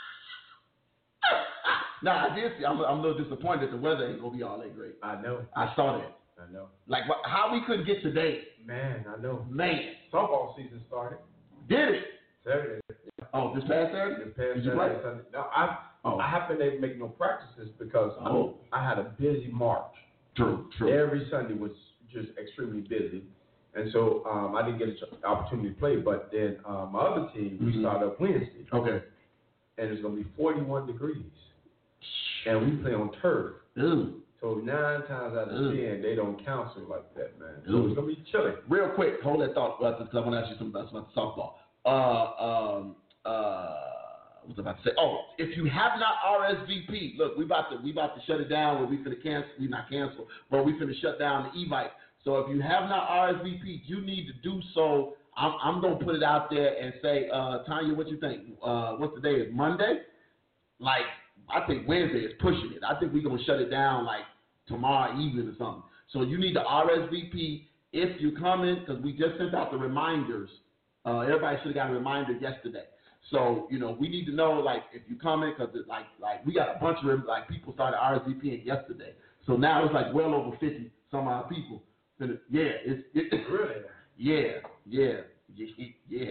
Now I did see. I'm, I'm a little disappointed that the weather ain't gonna be all that great. I know. I saw that. I know. Like what, how we couldn't get today. Man, I know. Man, Softball season started did it? Saturday. Oh, this past Saturday. This past Did you Saturday, play? Sunday. No, I Oh. I haven't been able to make no practices because Oh. I had a busy March. True, true. Every Sunday was just extremely busy, and so um, I didn't get an opportunity to play. But then um, my other team, we Mhm. start up Wednesday, Okay. and it's gonna be forty-one degrees, and we play on turf. Ooh. So nine times out of Ooh. ten, they don't counsel like that, man. So Ooh. it's gonna be chilly. Real quick, hold that thought, because I want to ask you something about, about the softball. Uh, um, uh, what was I about to say? Oh, if you have not R S V P, look, we about to we about to shut it down. Or we finna cancel. We not cancel, but we finna shut down the Evite. So if you have not R S V P, you need to do so. I'm I'm gonna put it out there and say, uh, Tanya, what you think? Uh, what's the day? Is Monday? Like, I think Wednesday is pushing it. I think we're gonna shut it down like tomorrow evening or something. So you need to R S V P if you're coming, because we just sent out the reminders. Uh, everybody should have got a reminder yesterday. So, you know, we need to know, like, if you're coming, because, like, like we got a bunch of, like, people started R S V P ing yesterday. So now it's, like, well over fifty some odd people. Yeah, it's, it, Really? yeah, yeah, yeah, yeah.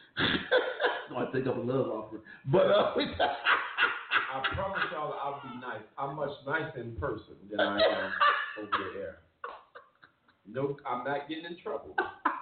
I take up a love offering. But, uh, I promise y'all I'll be nice. I'm much nicer in person than I am over the air. No, I'm not getting in trouble.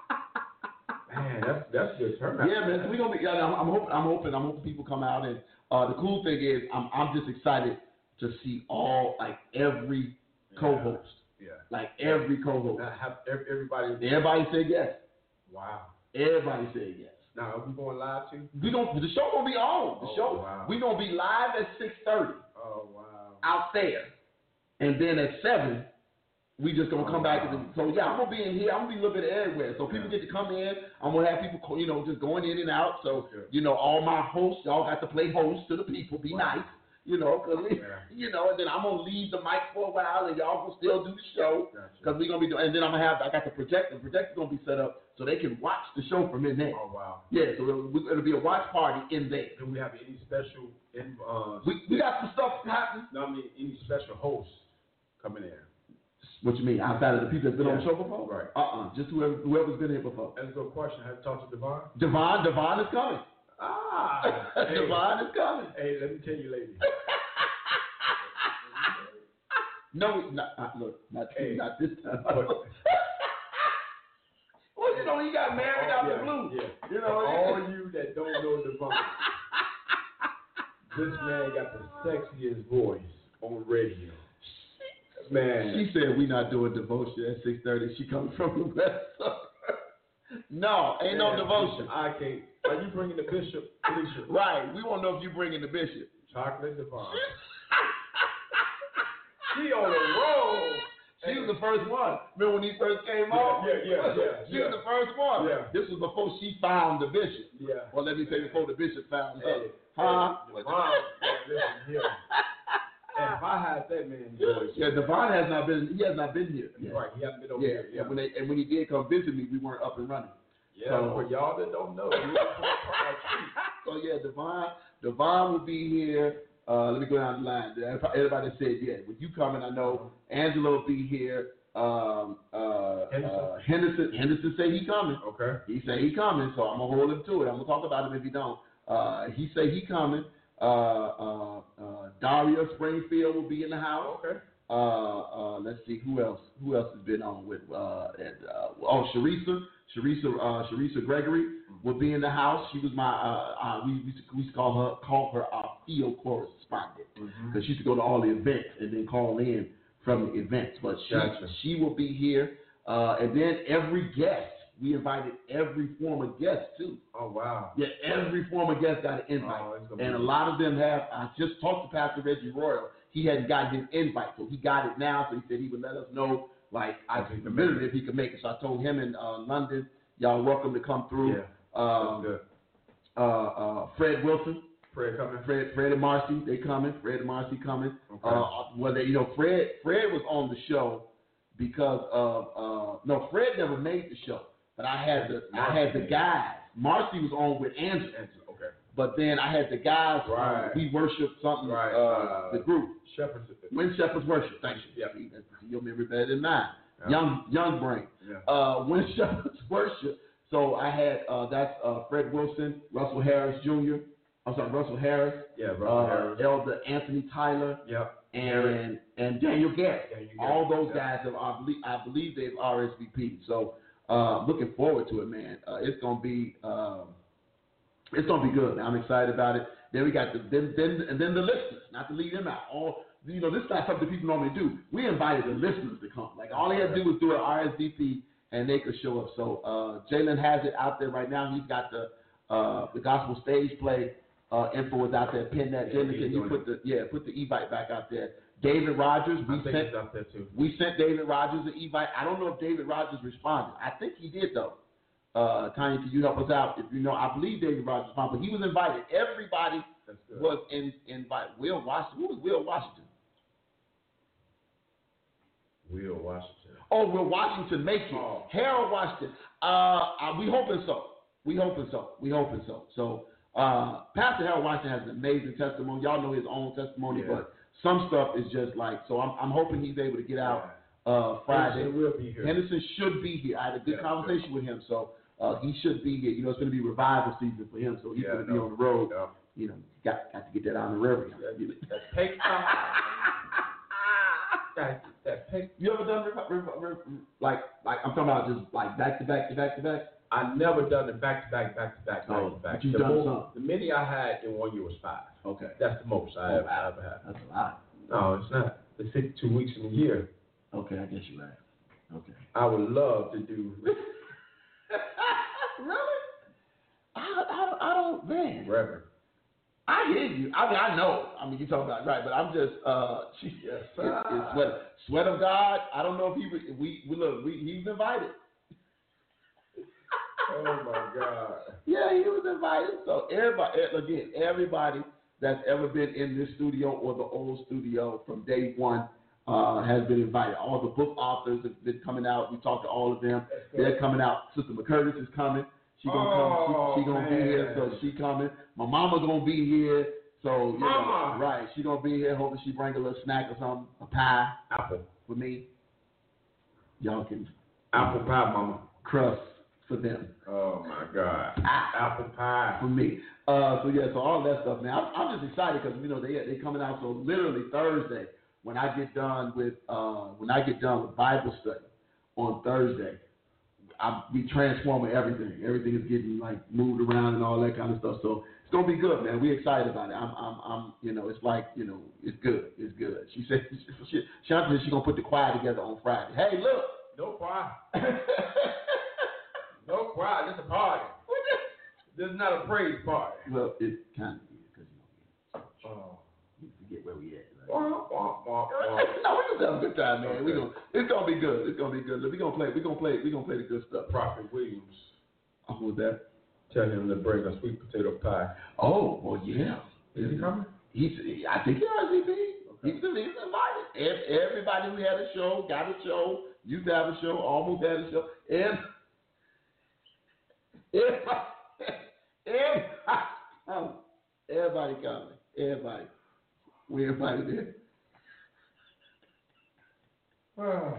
Man, that's that's good turnout. yeah, man, so we gonna be. Yeah, I'm, I'm hoping. I'm hoping. I'm hoping people come out. And uh, the cool thing is, I'm I'm just excited to see all like every co-host, Yeah. like every co-host. Now, have ev- everybody. Everybody said yes. Wow. Everybody said yes. Now, are we going live too? We gonna the show gonna be on. The Oh, show wow. we gonna be live at six thirty Oh wow. out there, and then at seven. We just gonna Oh, come back wow. and so yeah, I'm gonna be in here. I'm gonna be a little bit everywhere. So people Yeah. get to come in. I'm gonna have people, you know, just going in and out. So Sure. you know, all my hosts, y'all got to play host to the people. Be Wow. nice, you know, cause we, Yeah. you know. And then I'm gonna leave the mic for a while, and y'all gonna still do the show Gotcha. because we gonna be doing. And then I'm gonna have I got the projector. The projector's gonna be set up so they can watch the show from in there. Oh wow. Yeah, so it'll, it'll be a watch party in there. Do we have any special in uh? We we got some stuff happening. No, I mean any special hosts coming in. What you mean? Outside of the people that's been on the Yeah. show before? Right. Uh-uh. Just whoever whoever's been here before. That's a good question. Have you talked to Devon? Devon, Devon is coming. Ah. hey, Devon is coming. hey, let me tell you, lady. No, not, uh, look, not, Hey. not this time. But- well, you know, he got married out yeah, the blue. Yeah. You For know, all you that don't know Devon, this man got the sexiest voice on radio. Man. She said we not doing devotion at six thirty. She comes from the west side. No, ain't no Man, devotion. I can't. Are you bringing the bishop, Felicia? Right. We want to know if you bringing the bishop. Chocolate Devon. She on a roll. She was the first one. Remember when he first came Yeah, on? yeah, yeah, yeah, She yeah. was the first one. Yeah. This was before she found the bishop. Yeah. Well, let me say before the bishop found her. Hey, Huh? hey, Devon, listen here. And if I had that man's voice, Yeah, Devon has not been. He has not been here. yet. right? He hasn't been over Yeah, here. and when they and when he did come visit me, we weren't up and running. Yeah, So- for y'all that don't know, you So yeah, Devon, Devon will be here. Uh, let me go down the line. Everybody said yeah. With you coming, I know Angela will be here. Um, uh, Henderson. uh, Henderson, Henderson say he coming. okay. He say he coming, so I'm gonna hold him to it. I'm gonna talk about him if he don't. Uh, he say he coming. Uh, uh, uh, Daria Springfield will be in the house. Okay. Uh, uh, let's see who else. Who else has been on with? Uh, and, uh, oh, Sharisa, Sharisa, uh, Sharisa Gregory will be in the house. She was my. Uh, uh, we we used to, we used to call her call her our field correspondent because she used to go to all the events and then call in from the events. But she Gotcha. she will be here, uh, and then every guest. We invited every former guest too. Oh wow. Yeah, every former guest got an invite. Oh, it's gonna And a be- lot of them have. I just talked to Pastor Reggie Royal. He hadn't gotten his invite, so he got it now. So he said he would let us know Like, I If he can literally, make it. if he could make it. So I told him in uh, London, y'all welcome to come through. Yeah, Um, that's good. uh, uh, Fred Wilson, Fred coming. Fred, Fred and Marcy, they coming. Fred and Marcy coming. Okay. Uh, well, they, you know, Fred, Fred was on the show because of uh, no, Fred never made the show, but I had the I had the guys. Marcy was on with Angela, Okay. but then I had the guys. Right. Uh, we worship something. Right. Uh, Uh, the group. Shepherds. When Shepherds Worship. Thank you. Yep. See, that's- your memory better than mine. Yeah. Young, young brain. Yeah. Uh, when Shepherds Worship. So I had uh, that's uh, Fred Wilson, Russell Harris Junior I'm sorry, Russell Harris. Yeah, Russell uh, Harris. Elder Anthony Tyler. Yep. And and Daniel Garrett. Daniel Garrett, All those yeah. guys have I believe I believe they've R S V P. So uh, looking forward to it, man. Uh, it's gonna be uh, it's gonna be good. Man. I'm excited about it. Then we got the then then and then the listeners, not to leave them out. All you know, this is not something people normally do. We invited the listeners to come. Like all they had to do was do an R S V P and they could show up. So uh, Jalen has it out there right now. He's got the uh, the gospel stage play. Uh, info is out there. Pin that. Yeah, Jalen, he's can you doing put the yeah put the e-bike back out there? David Rogers, we I think sent he's out there too. we sent David Rogers an e-bike. I don't know if David Rogers responded. I think he did though. Uh, Tanya, can you help us out? If you know, I believe David Rogers responded, but he was invited. Everybody That's good. was in, invited. Will Washington. Who was Will Washington? Will Washington. Oh, Will Washington make it. Oh. Harold Washington. Uh, uh, we hoping so. We hoping so. We hoping so. So uh, Pastor Harold Washington has an amazing testimony. Y'all know his own testimony, Yeah. but some stuff is just like so. I'm, I'm hoping he's able to get out uh, Friday. Henderson will be here. Henderson should be here. I had a good Yeah, conversation sure. with him, so uh, he should be here. You know, it's going to be revival season for him, so he's Yeah, going to I be know. on the road. Yeah. You know, got got to get that on the river. That, that pink that, that pink. You ever done rev- rev- rev- like like I'm talking about just like back to back to back to back? I never done it back to back, back to back, back Oh, to back. but you've the, done most, some. the many I had in one year was five. Okay, That's the most I Oh, ever, wow. ever had. that's a lot. No, it's not. It's fifty-two weeks in a year. Okay, I guess you're right. Okay. I would love to do Really? I, I, I don't, man. Reverend. I hear you. I mean, I know. I mean, you're talking about right, but I'm just, uh, she, Yes, it's, it's sweat, sweat of God. I don't know if he, would- we, we look, we, he's invited. Oh my God. Yeah, he was invited. So everybody, again, everybody that's ever been in this studio or the old studio from day one uh, has been invited. All the book authors have been coming out. We talked to all of them. They're coming out. Sister McCurtis is coming. She gonna Oh, come. She, she gonna be here. man. So she coming. My mama gonna be here. So you Mama. know, right? She gonna be here. Hoping she bring a little snack or something, a pie Apple. for me. Y'all can Apple pie, mama. crust for them. Oh my God. Ah. Apple pie. For me. Uh, so yeah, so all that stuff, man. I'm, I'm just excited because you know they they coming out. So literally Thursday, when I get done with uh, when I get done with Bible study on Thursday, I be transforming everything. Everything is getting like moved around and all that kind of stuff. So it's gonna be good, man. We excited about it. I'm, I'm, I'm you know, it's like you know, it's good. It's good. She said she, Shanta said she's gonna put the choir together on Friday. Hey, look. No choir. No choir. It's a party. This is not a praise party. Well, it kind of is because you know Oh. we forget where we at. Right? Wah, wah, wah, wah. No, we're gonna have a good time, man. We Okay. gonna, it's gonna be good. It's gonna be good. We're gonna play. We're gonna play. We're gonna play the good stuff. Prophet Williams. Oh, who's that? Tell him to bring a sweet potato pie. Oh, well, yeah. Is he coming? He's. I think he R S V P. He's, he's invited. Ev- Everybody who had a show got a show. Used to have a show. Almost had a show. And everybody, everybody, coming. everybody coming. Everybody. We invited there. Oh.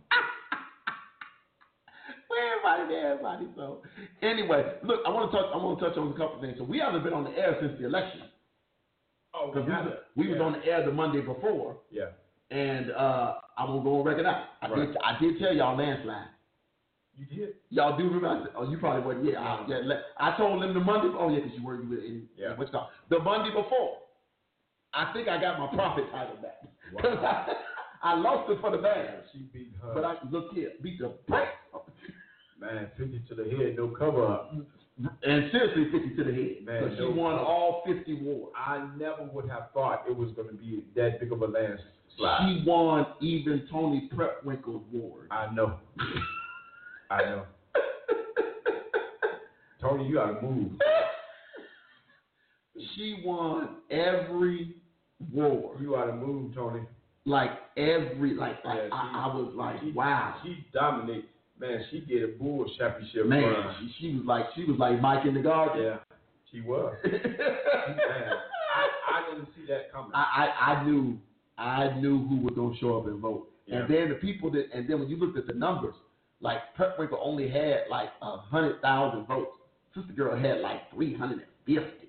Everybody there, everybody. So anyway, look, I want to touch. I want to touch on a couple of things. So we haven't been on the air since the election Oh, because we, got was- it. we was Yeah. on the air the Monday before, Yeah. and uh, I'm gonna go on record now. I Right. did. I did tell y'all landslide. You did? Y'all do remember? I said, oh, you probably wasn't. Yeah, I, yeah. le- I told them the Monday. Oh yeah, because you were you were in. Yeah. What's it called? The Monday before. I think I got my prophet title back because I, I lost it for the Bears. She beat her. But I look here, beat the brakes. Man, fifty to the head, no cover up. And seriously, fifty to the head. Man, Because she no won cover. all fifty wars. I never would have thought it was going to be that big of a landslide. She won even Tony Prepwinkle's ward. I know. I know. Tony, you got to move. She won every war. You got to move, Tony. Like every, like, like Yeah, she- I, I was like, she, wow. She dominated. Man, she did a bull championship Man, run. she, she was like, she was like Mike in the garden. Yeah, she was. Man, I, I didn't see that coming. I, I, I knew, I knew who was gonna show up and vote. Yeah. And then the people that, and then when you looked at the numbers, like Prepwinkle only had like a hundred thousand votes. Sister Girl had like three hundred and fifty,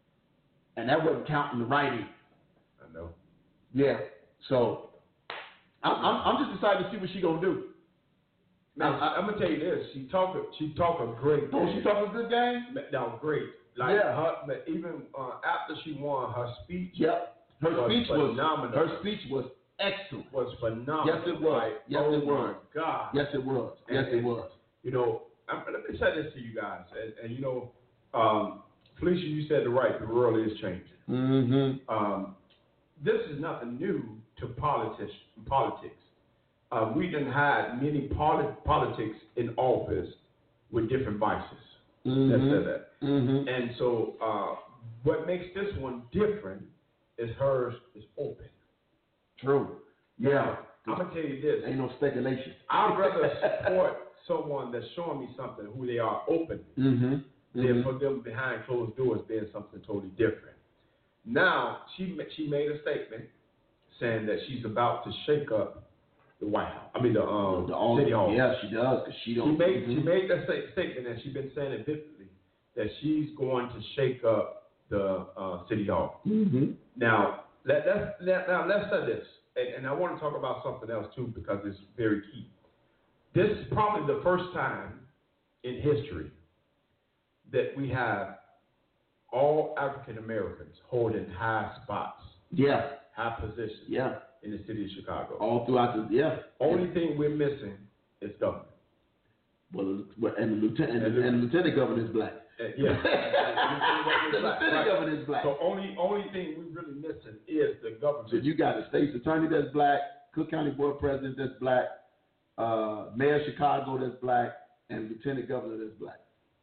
and that wasn't counting the writing. I know. Yeah. So I'm, I'm, I'm just excited to see what she gonna do. Man, I, I'm gonna tell you this. She talk a she talk a great Oh, game. she talking a good game? That was great. Like Yeah. her, but even uh, after she won, her speech Yep. Her was speech was phenomenal. her speech was excellent. was phenomenal. Yes, it was. Like, Yes, oh it was. my God. Yes, it was. Yes, And- it was. You know, I'm, let me say this to you guys, and, and you know, um, Felicia, you said the right. The world is changing. Mm-hmm. Um, this is nothing new to politics. Politics. Uh, we done had many poli- politics in office with different vices. Mm-hmm. Let's say that. Mm-hmm. And so, uh, what makes this one different is hers is open. True. Yeah. I'm gonna tell you this. Ain't no speculation. I'd rather support someone that's showing me something who they are open Mm-hmm. than Mm-hmm. for them behind closed doors being something totally different. Now she ma- she made a statement saying that she's about to shake up the White House. I mean the um The all- City Hall. Yeah, she does. Cause she She don't. made mhm. she made that sta- statement and she's been saying it vividly that she's going to shake up the uh, City Hall. Mhm. Now let let's let, now let's say this, and, and I want to talk about something else too because it's very key. This is probably the first time in history that we have all African Americans holding high spots, Yeah. high positions Yeah. in the city of Chicago. All throughout the yeah. Only thing we're missing is governor. Well, well, and the lieutenant and, And and the lieutenant governor is black. Uh, yeah. The lieutenant governor is black. So only only thing we're really missing is the governor. So you got a state's attorney that's black, Cook County Board President that's black, uh, Mayor of Chicago that's black, and Lieutenant Governor that's black.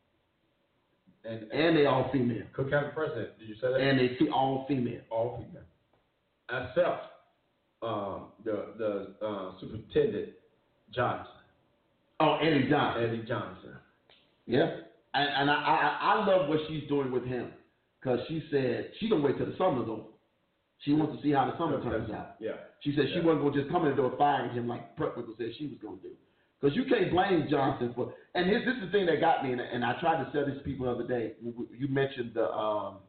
and, and And they all female. Cook County President, did you say that? And they fe- all female. All female. Except um, the the uh, Superintendent Johnson, Oh, Eddie Johnson. Eddie Johnson. Yeah. And, and I, I I love what she's doing with him because she said she don't wait till the summer's over. She wants to see how the summer turns out. Yeah. She said she Yeah. wasn't going to just come in the door firing him like Prepwinkle said she was going to do. Because you can't blame Johnson for, and this, this is the thing that got me, and, and I tried to tell this to people the other day. You mentioned the, um,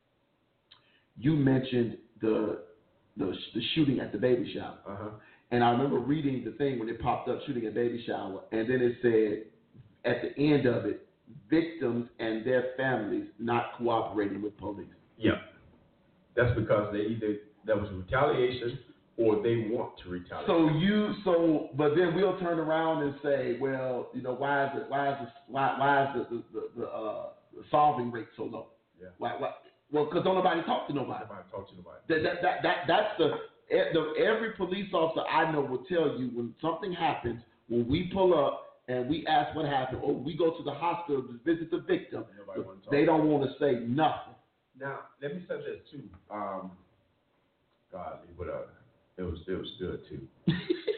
you mentioned the, the, the shooting at the baby shower. Uh huh. And I remember reading the thing when it popped up, shooting at baby shower, and then it said at the end of it, victims and their families not cooperating with police. Yeah. That's because they either that was retaliation or they want to retaliate. So you so, but then we'll turn around and say, well, you know, why is it, why is it, why, why is the the, the, the, uh, the solving rate so low? Yeah. Why, why, well, because don't nobody talk to nobody. Nobody talk to nobody. That, that, that, that, that's the, the every police officer I know will tell you when something happens, when we pull up and we ask what happened, or we go to the hospital to visit the victim, Nobody wanna talk. they don't want to say nothing. Now, let me say this too. Um, God, whatever. It was it was good too.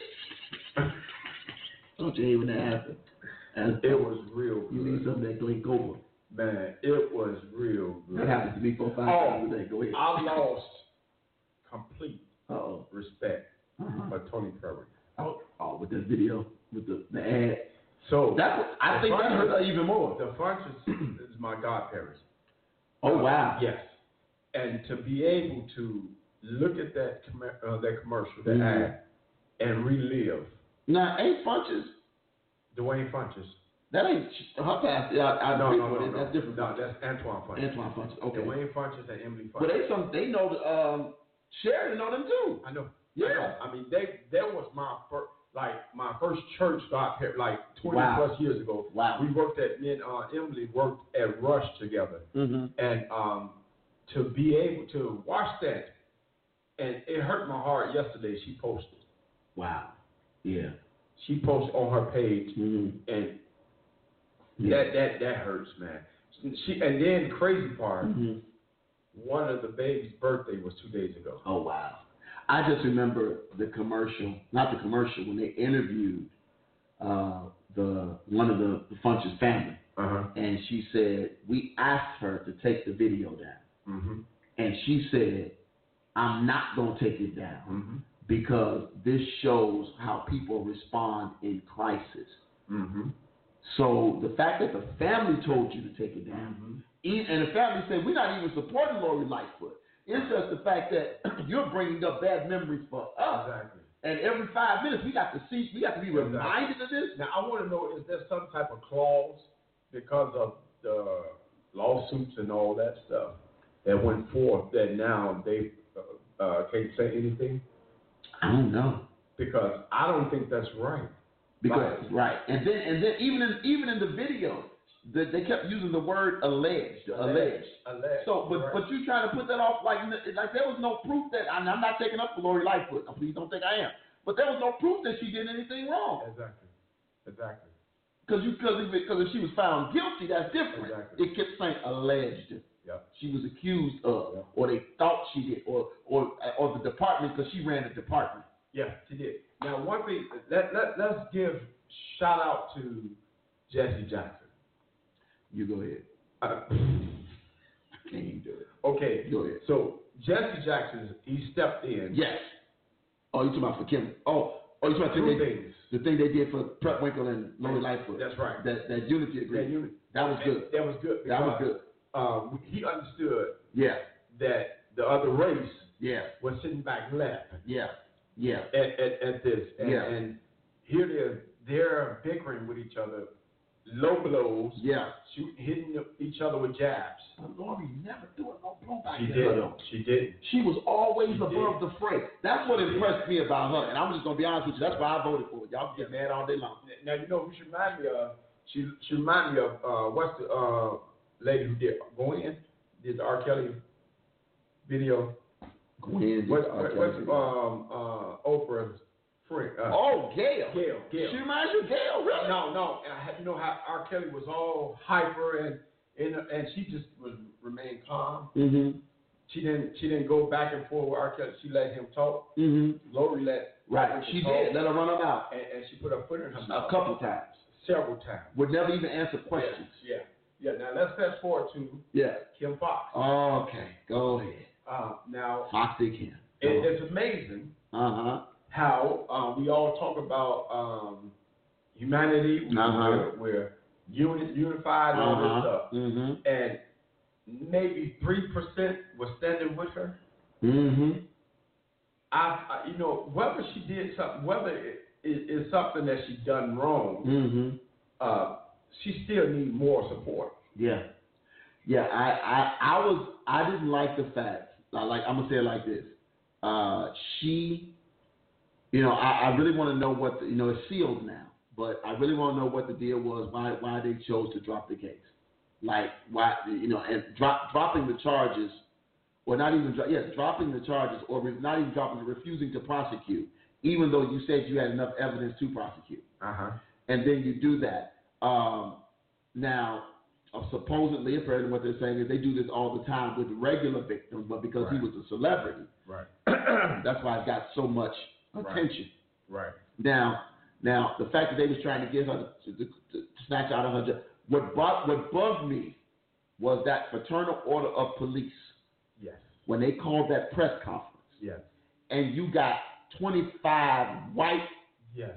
Don't you even ask it? And It was real you need good. some of that Glen Cobra. Man, it was real That good. happens to me four five Oh, times a day. Go ahead. I lost complete Uh-oh. respect Uh-huh. for Tony Perry. Oh, oh, with this video, with the, the ad. So That was, I the think that funny- hurt her even more. The Funches is my godparents. Oh, wow. Yes, and to be able to look at that com- uh, that commercial, that Mhm. ad, and relive Now, ain't Funches, Dwayne Funches. that ain't her past. Yeah, I, I No, agree no, with no, it. no. That's different. No, Funches. that's Antoine Funches. Antoine Funches. Okay. Dwayne Funches and Emily Funches. But they some they know the, um Sheridan know them too. I know. Yeah. I know. I mean, they that was my first. like my first church got here like twenty Wow. plus years ago. Wow. We worked at me and uh, Emily worked at Rush together, Mm-hmm. and um, to be able to watch that, and it hurt my heart yesterday. She posted. Wow. Yeah. She posted on her page, Mm-hmm. and Yeah. that that that hurts, man. She and then the crazy part, Mm-hmm. one of the baby's birthday was two days ago. Oh, wow. I just remember the commercial, not the commercial, when they interviewed uh, the one of the, the Funches family. Uh-huh. And she said, we asked her to take the video down. Mm-hmm. And she said, I'm not going to take it down Mm-hmm. because this shows how people respond in crisis. Mm-hmm. So the fact that the family told you to take it down, Mm-hmm. even, and the family said, we're not even supporting Lori Lightfoot. It's just the fact that you're bringing up bad memories for us. Exactly. And every five minutes, we got to see, we got to be Exactly. reminded of this. Now, I want to know, is there some type of clause because of the lawsuits and all that stuff that went forth that now they uh, uh, can't say anything? I don't know. Because I don't think that's right. Because right, and then and then even in even in the video, the, they kept using the word alleged, alleged. Alleged. So, but right. but you trying to put that off like like there was no proof that and I'm not taking up for Lori Lightfoot. Please don't think I am. But there was no proof that she did anything wrong. Exactly. Exactly. Because you because because if she was found guilty, that's different. Exactly. It kept saying alleged. Yep. She was accused of, Yep. or they thought she did, or or or the department because she ran the department. Yeah, she did. Now, one thing, let, let, let's give shout out to Jesse Jackson. You go ahead. Uh, Can't even do it. okay, Go ahead. so Jesse Jackson, he stepped in. Yes. Oh, you talking about for Kim? Oh, oh, you talking about Two the thing, things. they, the thing they did for Prep Winkle and Lori Lightfoot. That's right. That that unity That, agreement. unit, That was good. That was good. That was because, good. Um, he understood Yeah. that the other race Yeah. was sitting back left Yeah. Yeah. at, at, at this. And, Yeah. and here they're, they're bickering with each other, low blows, Yeah. shoot, hitting each other with jabs. But Lori never threw a no blowback. She to did. her, though. She did. She was always She above did. the fray. That's what impressed me about her. And I'm just gonna be honest with you. That's why I voted for her. Y'all can get mad all day long. Now you know who she reminded me of. She she reminded me of uh, what's the uh, lady who did Gwen did the R. Kelly video. Gwen. What, what, what's um uh, Oprah's friend? Uh, Oh, Gail. Gail. Gail. She reminds you of Gail, really? No, no. I had- You know how R. Kelly was all hyper and and and she just was remained calm. Mm-hmm. She didn't she didn't go back and forth with R. Kelly. She let him talk. Mm-hmm. Lori let Right. She talk, did. Let her run her mouth and, and she put her foot in her a mouth couple times. several times. Would never even answer questions. Yeah, yeah. Now let's fast forward to Yeah. Kim Fox. Okay. Go ahead. Uh, now Foxy Kim. it, it's amazing Uh huh. how uh, we all talk about um, humanity. We- Uh-huh. We're, we're uni- unified and all this stuff. Mm-hmm. And maybe three percent was standing with her. Mm-hmm. I, I, you know, whether she did something, whether it is something that she done wrong, Mm-hmm. uh, she still need more support. Yeah. Yeah. I, I I was I didn't like the fact. Like I'm gonna say it like this. Uh, she, you know, I, I really want to know what the, you know. It's sealed now, but I really want to know what the deal was. Why why they chose to drop the case. Like why you know and drop dropping the charges, or not even dro- yes dropping the charges, or re- not even dropping, refusing to prosecute, even though you said you had enough evidence to prosecute. Uh huh. And then you do that. Um, now, uh, supposedly, apparently, what they're saying is they do this all the time with regular victims, but because he Right. was a celebrity, Right. that's why it got so much Right. attention. Right. Now, now the fact that they was trying to get her to, to, to snatch out of her job, what brought, what bugged me was that fraternal order of police Yes. when they called that press conference, Yes. and you got twenty-five white Yes.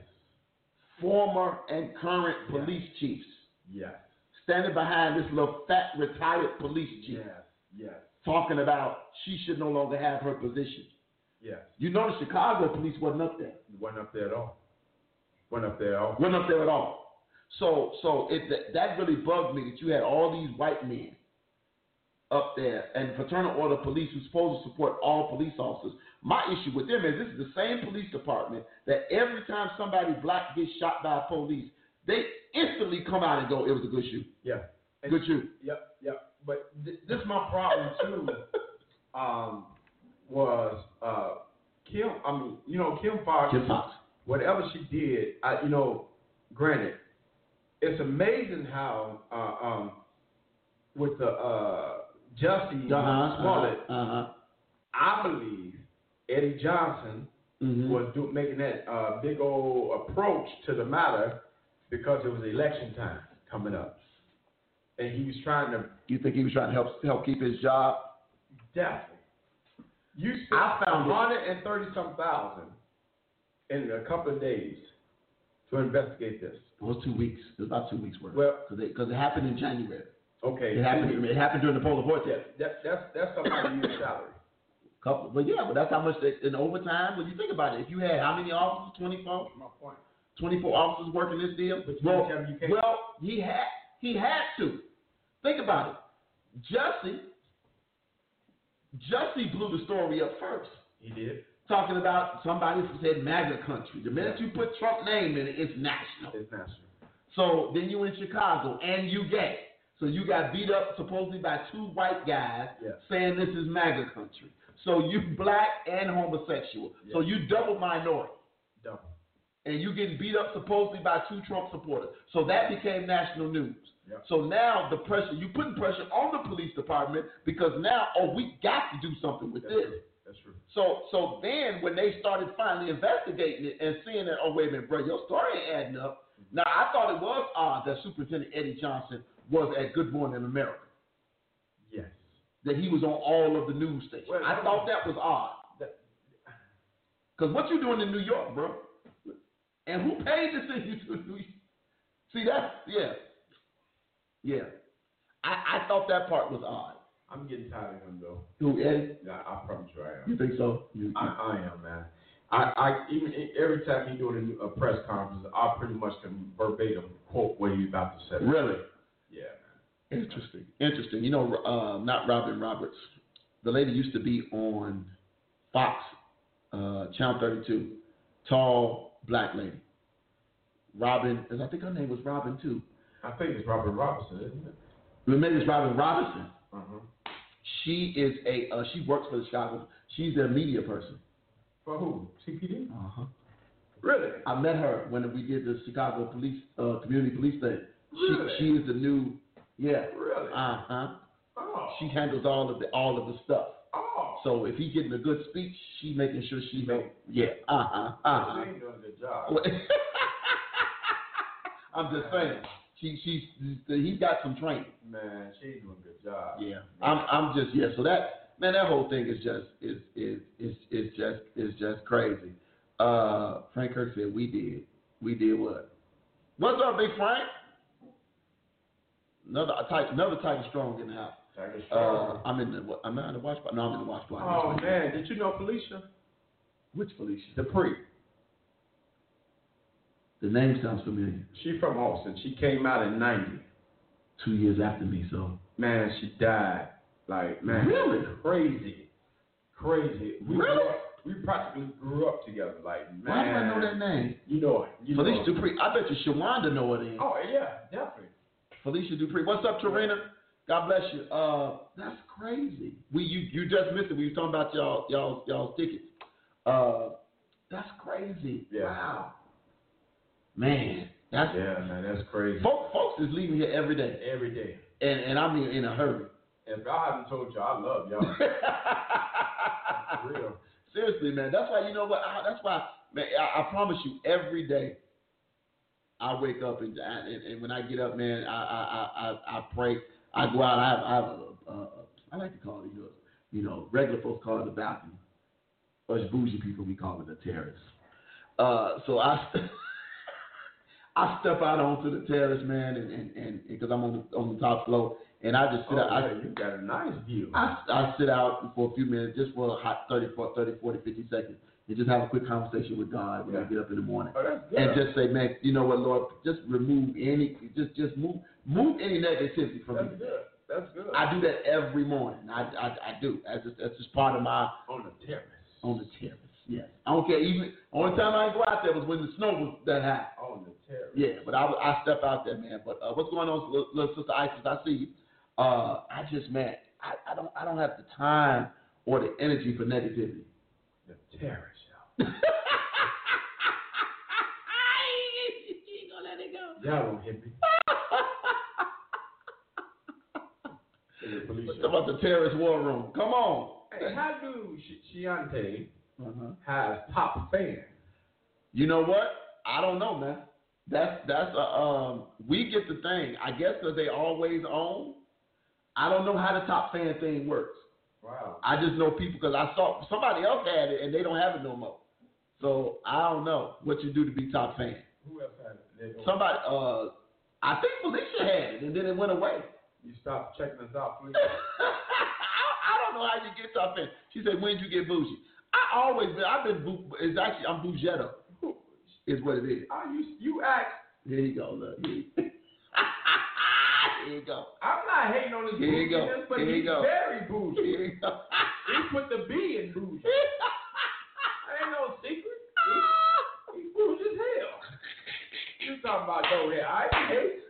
former and current Yeah. police chiefs Yes. standing behind this little fat retired police chief Yes. Yes. talking about she should no longer have her position. Yes. You know the Chicago police wasn't up there. Wasn't up there at all. Wasn't up there at all. Wasn't up there at all. So so it that, that really bugged me that you had all these white men up there, and Fraternal Order Police, who's supposed to support all police officers. My issue with them is this is the same police department that every time somebody black gets shot by police, they instantly come out and go, it was a good shoot. Yeah. Good shoot. Yep, yep. But th- this is my problem, too, um, was uh, Kim, I mean, you know, Kim Fox, Kim Fox. whatever she did, I, you know, granted, it's amazing how uh, um, with the uh, Jussie Uh-huh, Smollett, uh-huh, uh-huh. I believe Eddie Johnson Mm-hmm. was do, making that uh, big old approach to the matter because it was election time coming up. And he was trying to... You think he was trying to help help keep his job? Definitely. You spent I found one hundred thirty some thousand in a couple of days to investigate this. It was two weeks. It was about two weeks worth. Well, because it, it happened in January. Okay. It happened. It happened during the polar vortex. That, that's that's somebody year's salary. Couple, but yeah, but that's how much they, in overtime. When you think about it, if you had how many officers? twenty-four My point. twenty-four officers working this deal. But you well, tell me you can't. well, he had he had to. Think about it. Jussie, Jussie blew the story up first. He did. Talking about somebody who said MAGA country. The minute you put Trump name in it, it's national. It's national. So then you in Chicago and you gay. So you got beat up supposedly by two white guys Yeah. saying this is MAGA country. So you black and homosexual. Yeah. So you double minority. Double. And you getting beat up supposedly by two Trump supporters. So that became national news. Yeah. So now the pressure, you putting pressure on the police department because now, oh, we got to do something with That's this. true. That's true. So so then when they started finally investigating it and seeing that, oh, wait a minute, bro, your story ain't adding up. Mm-hmm. Now, I thought it was odd that Superintendent Eddie Johnson was at Good Morning America, Yes. that he was on all of the news stations. Well, I thought that was odd. Because what you doing in New York, bro? And who paid to send you to New York? See, that's, yeah. Yeah. I, I thought that part was odd. I'm getting tired of him, though. Who, Eddie? Yeah, I promise you I am. You think so? You, I, I am, man. I, I even every time he doing a, a press conference, I pretty much can verbatim quote what he's about to say. Really? Yeah, man. Interesting. Interesting. You know, uh, not Robin Roberts. The lady used to be on Fox, uh, Channel thirty-two. Tall, black lady. Robin, I think her name was Robin, too. I think it's Robert Robinson, isn't it? Maybe it's Robin Robinson. Uh-huh. She is a, uh, she works for the Chicago, she's their media person. For who? C P D? Uh-huh. Really? I met her when we did the Chicago police, uh, community police thing. Really? She, she is the new, yeah. Really? Uh-huh. Oh. She handles all of the, all of the stuff. Oh. So if he getting a good speech, she making sure she help. Yeah. Uh-huh. Uh-huh. She ain't doing a good job. I'm just saying. She she's he's got some training. Man, she ain't doing a good job. Yeah. I'm I'm just yeah, so that man, that whole thing is just is is is is just is just crazy. Uh Frank Kirk said we did. We did what? What's up, Big Frank? Another type another type of strong in the house. Uh, I'm in the I'm not in the watch party. No, I'm in the watch party. Oh man, did you know Felicia? Which Felicia? Dupree. The name sounds familiar. She from Austin. She came out in ninety. Two years after me, so. Man, she died. Like, man. Really? Crazy. Crazy. We Really? grew up, we practically grew up together. Like, man. Why do I know that name? You know it. You Felicia know it. Dupree. I bet you Shawanda know it then. Oh, yeah, definitely. Felicia Dupree. What's up, Tarina? God bless you. Uh, that's crazy. We you you just missed it. We was talking about y'all y'all y'all's tickets. Uh, that's crazy. Yeah. Wow. Man, that's Yeah, man, that's crazy. folks. Folks is leaving here every day, Every day. and and I mean in a hurry. If I haven't told you, I love y'all. For real. Seriously, man. That's why you know what. I, that's why, man. I, I promise you, every day I wake up and, and and when I get up, man, I I I, I pray. I go out. I have, I have a, a, a I like to call it, you know, you know, regular folks call it a balcony. Us bougie people, we call it a terrace. Uh, so I I step out onto the terrace, man, and and and because I'm on the on the top floor, and I just sit Oh, out. yeah, I, you got a nice view. I, I sit out for a few minutes, just for a hot thirty, forty, fifty seconds, and just have a quick conversation with God when Yeah. I get up in the morning. Oh, that's good. And just say, man, you know what, Lord, just remove any, just just move move any negativity from That's me. good. That's good. I do that every morning. I I, I do. That's just, that's just part of my on the terrace. On the terrace. Yes. I don't care. Even only time I go out there was when the snow was that high. On the terrace. Yeah, but I I step out there, man. But uh, what's going on, little, little sister Isis? I see you. Uh, I just man, I, I don't I don't have the time or the energy for negativity. The terrace, y'all. You ain't gonna let it go. Y'all don't hit me. What about the terrorist war room? Come on. Hey, how do Sh- Shiante uh-huh. has top fans? You know what? I don't know, man. That's that's a, um. We get the thing. I guess because they always own. I don't know how the top fan thing works. Wow. I just know people because I saw somebody else had it and they don't have it no more. So I don't know what you do to be top fan. Who else had it? Somebody. Uh, I think Felicia had it and then it went away. You stop checking us out, please. I, I don't know how you get top fan. She said, "When did you get bougie?" I always been. I've been. Bou- it's actually I'm bougetto. Is what it is. Oh, you you act. Here you go. Look. Here you, here you go. I'm not hating on this Here you go. bouginess, but Here you he's go. very bougie. Here you go. He put the B in bougie. Ain't no secret. He, he bougie as hell. You talking about go ahead? I hate.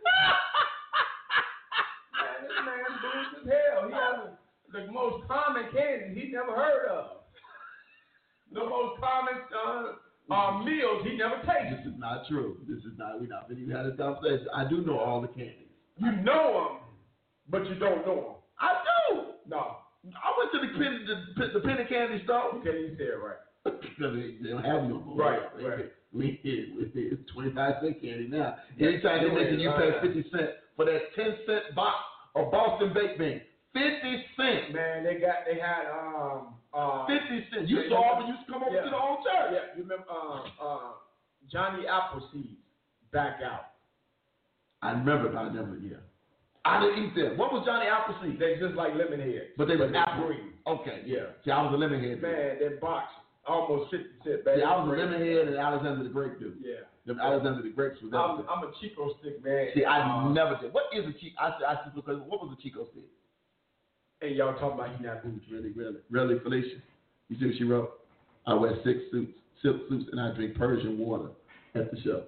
Man, this man bougie as hell. He has the most common candy he never heard of. The most common uh, uh, meals he never tasted. This is not true. This is not. We not. We had a conversation. I do know all the candies. You know them, but you don't know them. I do. No. I went to the penny, the, the penny candy store. You can't even say it right. they, they don't have no more. Right, They- right. We it's twenty-five cent candy now. Anytime they mention you pay fifty cent for that ten cent box of Boston baked beans. Fifty cent. Man, they got they had um uh Fifty cent. You yeah, saw yeah. when you used to come over Yeah. to the old church. Yeah, you remember uh uh Johnny Appleseed back out. I remember, but I never. Yeah. I didn't eat them. What was Johnny Appleseed? They just like lemon heads. But they were they apple. green. Okay, Yeah. See, I was a lemon head. dude. Man, that box almost fifty cent. See, I was a lemon head and Alexander the Grape dude. Yeah. Them Alexander the Grapes was I'm, everything. I'm a Chico stick man. See, I uh, never did. What is a Chico? I said, I said because what was a Chico stick? And y'all talking about he not bougie. Really, really, really, Felicia. You see what she wrote? I wear six suits, silk suits, and I drink Persian water at the show.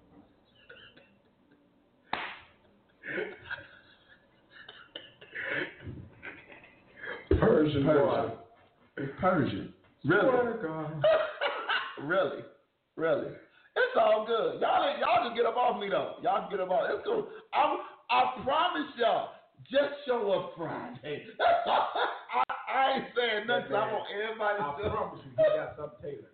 Persian Persian. water. It's Persian. Really? Swear to God. Really? Really? It's all good. Y'all ain't- y'all just get up off me though. Y'all can get up off. It's cool. I I promise y'all, just show up Friday. I, I ain't saying nothing. I want everybody I to promise you, he got something tailored.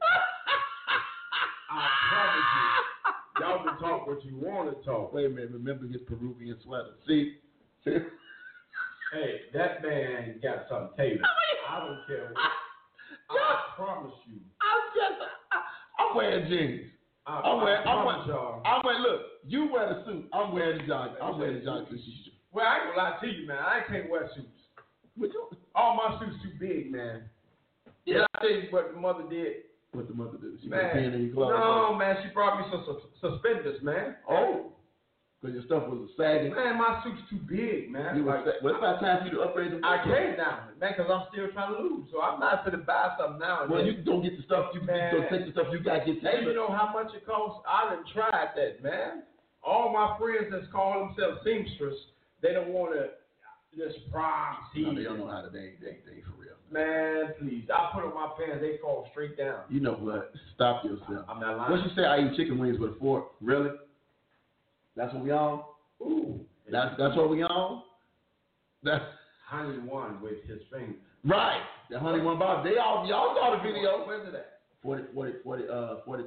I promise you. Y'all can talk what you want to talk. Wait a minute. Remember his Peruvian sweater. See? See? Hey, that man got something tailored. I don't care what. I promise you. I'm just, I, I'm wearing jeans. I, I'm wearing, I I'm promise wearing, y'all. I'm wearing, look, you wear the suit. I'm wearing the joggers. I'm wearing the joggers. Well, I ain't gonna lie to you, man. I can't wear suits. What you? All my suits too big, man. Yeah. I tell you what the mother did. What the mother do? She put Man, a pin in your clothes. no, man, she brought me some sus- suspenders, man. Oh. Because your stuff was sagging. Man, my suit's too big, man. You Like, was sa- well, it's about time for you to upgrade the I can't now, man, because I'm still trying to lose. So I'm not going to buy something now. Well, you don't get the stuff. You Man. don't take the stuff you got to get Hey, you tailored. know how much it costs? I done tried that, man. All my friends that's call themselves seamstress, they don't want to this prom No, season. they don't know how to. They ain't, they, they ain't for real. Man, please. I put on my pants, they fall straight down. You know what? Stop yourself. I'm not lying. What you say? I eat chicken wings with a fork. Really? That's what we on? Ooh. That's that's what we on? That's Honey one with his finger. right. The honey one bob. They all y'all saw the video. Where's it at? forty, forty, forty, uh, forty,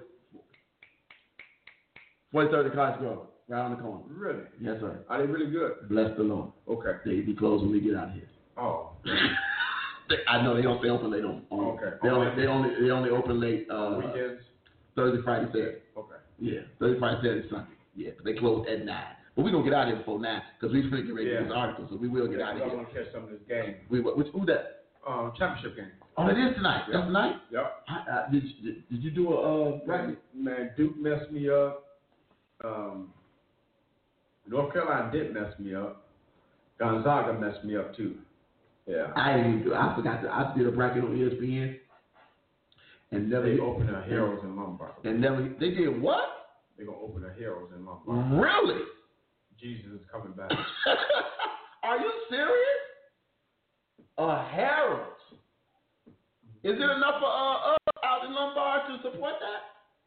forty, thirty College Grove, right on the corner. Really? Yes, sir. Are they really good? Bless the Lord. Okay. They be closed when we get out of here. Oh. They, I know they don't stay open late on. on Okay. They only they only they only open late uh, Weekends? Thursday, Friday, Saturday. Okay. Yeah, Thursday, Friday, Saturday, Sunday. Yeah, but they close at nine. But we gonna get out of here before nine because we finna get ready Yeah. to this article, so we will get Yeah, out of I here. want to catch some of this game. We which who that? Um, championship game. Oh, it is tonight. That's tonight. Yep. I, I, did, you- did did you do a uh? Man, man, Duke messed me up. Um, North Carolina did mess me up. Gonzaga messed me up too. Yeah. I didn't even do. I forgot to. I did a bracket on E S P N, and never They opened a Heroes in Lombard. And never they did what? They're gonna open a Heroes in Lombard. Really? Jesus is coming back. Are you serious? A Harold's. Is there enough for uh, us out in Lombard to support that?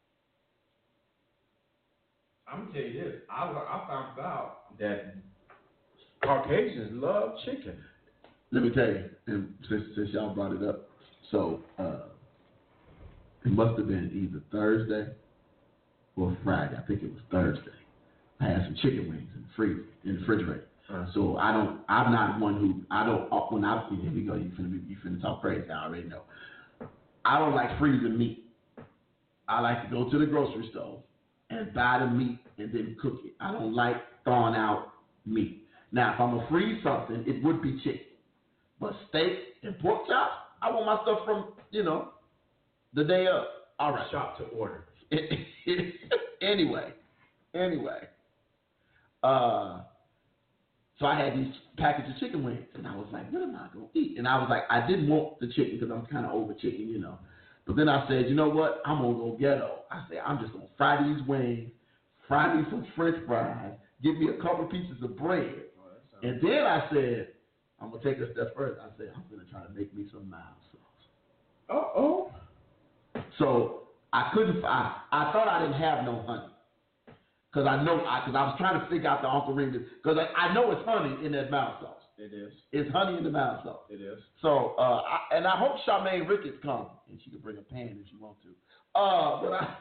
I'm gonna tell you this. I I found out that Caucasians love chicken. Let me tell you, and since, since y'all brought it up, so uh, it must have been either Thursday or Friday. I think it was Thursday. I had some chicken wings in the freezer, in the refrigerator. Uh-huh. So I don't. I'm not one who I don't. When I here we go. You finna be, you finna talk crazy. I already know. I don't like freezing meat. I like to go to the grocery store and buy the meat and then cook it. I don't like thawing out meat. Now, if I'm gonna freeze something, it would be chicken. But steak and pork chops, I want my stuff from, you know, the day of. All right. Shop to order. anyway, anyway. Uh, so I had these packets of chicken wings, and I was like, what am I going to eat? And I was like, I didn't want the chicken because I'm kind of over chicken, you know. But then I said, you know what? I'm going to go ghetto. I said, I'm just going to fry these wings, fry me some French fries, give me a couple pieces of bread. Oh, and then I said, I'm going to take a step further. I said, I'm going to try to make me some mild sauce. Uh-oh. So I couldn't, I, I thought I didn't have no honey. Because I know, because I, I was trying to figure out the Uncle Remus, because I, I know it's honey in that mild sauce. It is. It's honey in the mild sauce. It is. So, uh, I, and I hope Charmaine Ricketts comes, and she can bring a pan if she wants to. Uh, but I,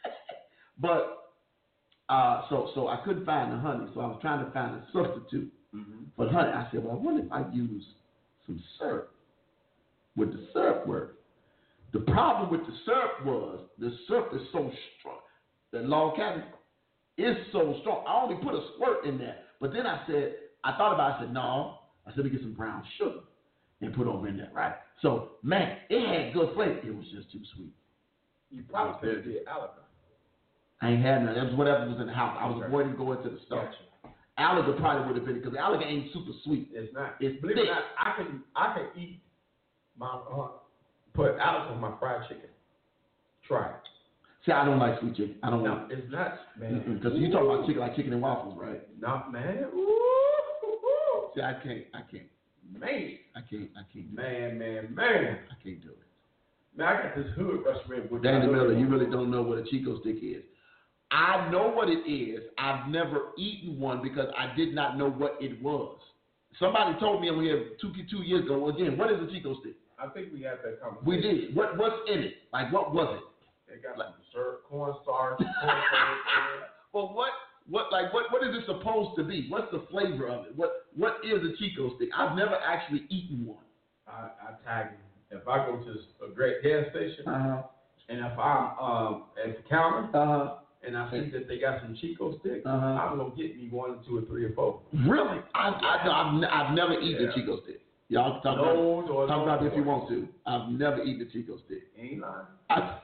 but, uh, so, so I couldn't find the honey, so I was trying to find a substitute. Mm-hmm. For honey, I said, well, I wonder if I use some syrup. Would the syrup work? The problem with the syrup was the syrup is so strong. The Log Cabin is so strong. I only put a squirt in there. But then I said, I thought about it. I said, no. I said, we get some brown sugar and put over in there, right? So, man, it had good flavor. It was just too sweet. You probably could have did Alaga. I ain't had none. That was whatever was in the house. I was avoiding going to the store. Gotcha. Alaga probably would have been, because Alaga ain't super sweet. It's not. It's Believe thick. it or not, I can, I can eat my, uh, put Alaga on my fried chicken. Try it. See, I don't like sweet chicken. I don't no, want it's not, man. Because you talk about chicken like chicken and waffles, right? No, man. Ooh. See, I can't. I can't. Man. I can't. I can't do man, it. Man, man, man. I can't do it. Man, I got this hood restaurant with Danny Miller, you really don't know what a Chico stick is. I know what it is. I've never eaten one because I did not know what it was. Somebody told me over here two, two years ago, again, what is a Chico stick? I think we had that conversation. We did. What What's in it? Like, what was it? They got like syrup, cornstarch, cornstarch. Well, what, what, like, what, what is it supposed to be? What's the flavor of it? What, what is a Chico stick? I've never actually eaten one. I, I tag them. If I go to a great gas station, uh-huh. and if I'm um, at the counter, uh-huh. and I see that they got some Chico sticks, uh-huh. I'm gonna get me one, two, or three, or four. Really? I, I, I've, I've never eaten yeah. a Chico stick. Y'all can talk no, about, no, talk no, about no, it if you want to. I've never eaten a Chico stick. Ain't lying. I,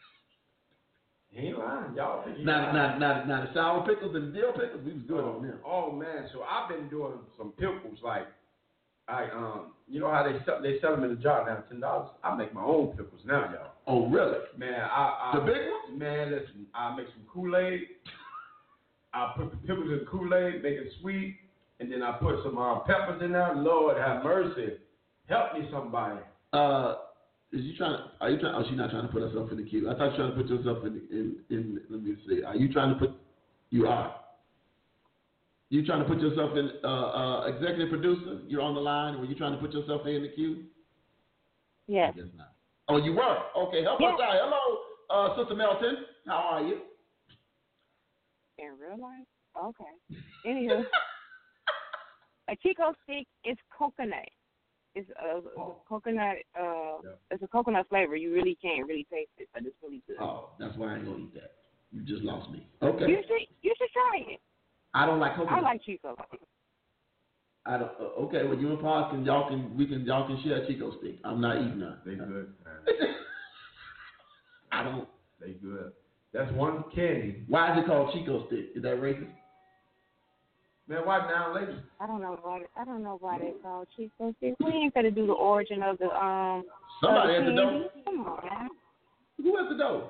Ain't lying, y'all. Now, now, now, now, the sour pickles and the dill pickles, we was good oh, on them. Oh man, so I've been doing some pickles like, I um, you know how they sell they sell them in a jar now, ten dollars. I make my own pickles now, y'all. Oh really? Man, I, I the big ones. Man, listen, I make some Kool-Aid. I put the pickles in Kool-Aid, make it sweet, and then I put some uh, peppers in there. Lord have mercy, help me somebody. Uh. Is you trying to, are you trying, oh, she's not trying to put herself in the queue. I thought you were trying to put yourself in, in, in, let me see. Are you trying to put, you are. You trying to put yourself in, uh, uh, executive producer? You're on the line. Were you trying to put yourself in the queue? Yes. I guess not. Oh, you were? Okay, help yes. us out. Hello, uh, Sister Melton. How are you? In real life? Okay. Anywho, a Chico stick is coconut. It's a, it's a coconut. Uh, yeah. It's a coconut flavor. You really can't really taste it, but it's really good. Oh, that's why I ain't gonna eat that. You just lost me. Okay. You should. You should try it. I don't like coconut. I like Chico. I don't. Uh, okay, well, you and Paul can y'all can we can y'all can share a Chico stick. I'm not eating none. They good. I don't. They good. That's one candy. Why is it called Chico stick? Is that racist? Man, why down ladies? I don't know why. I don't know why they call Chico Stick. We ain't gonna do the origin of the um. Somebody of at the candy. door. Come on, man. Who at the door?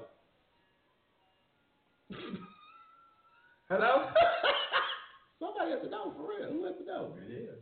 Hello? Somebody at the door, for real. Who at the door? It is.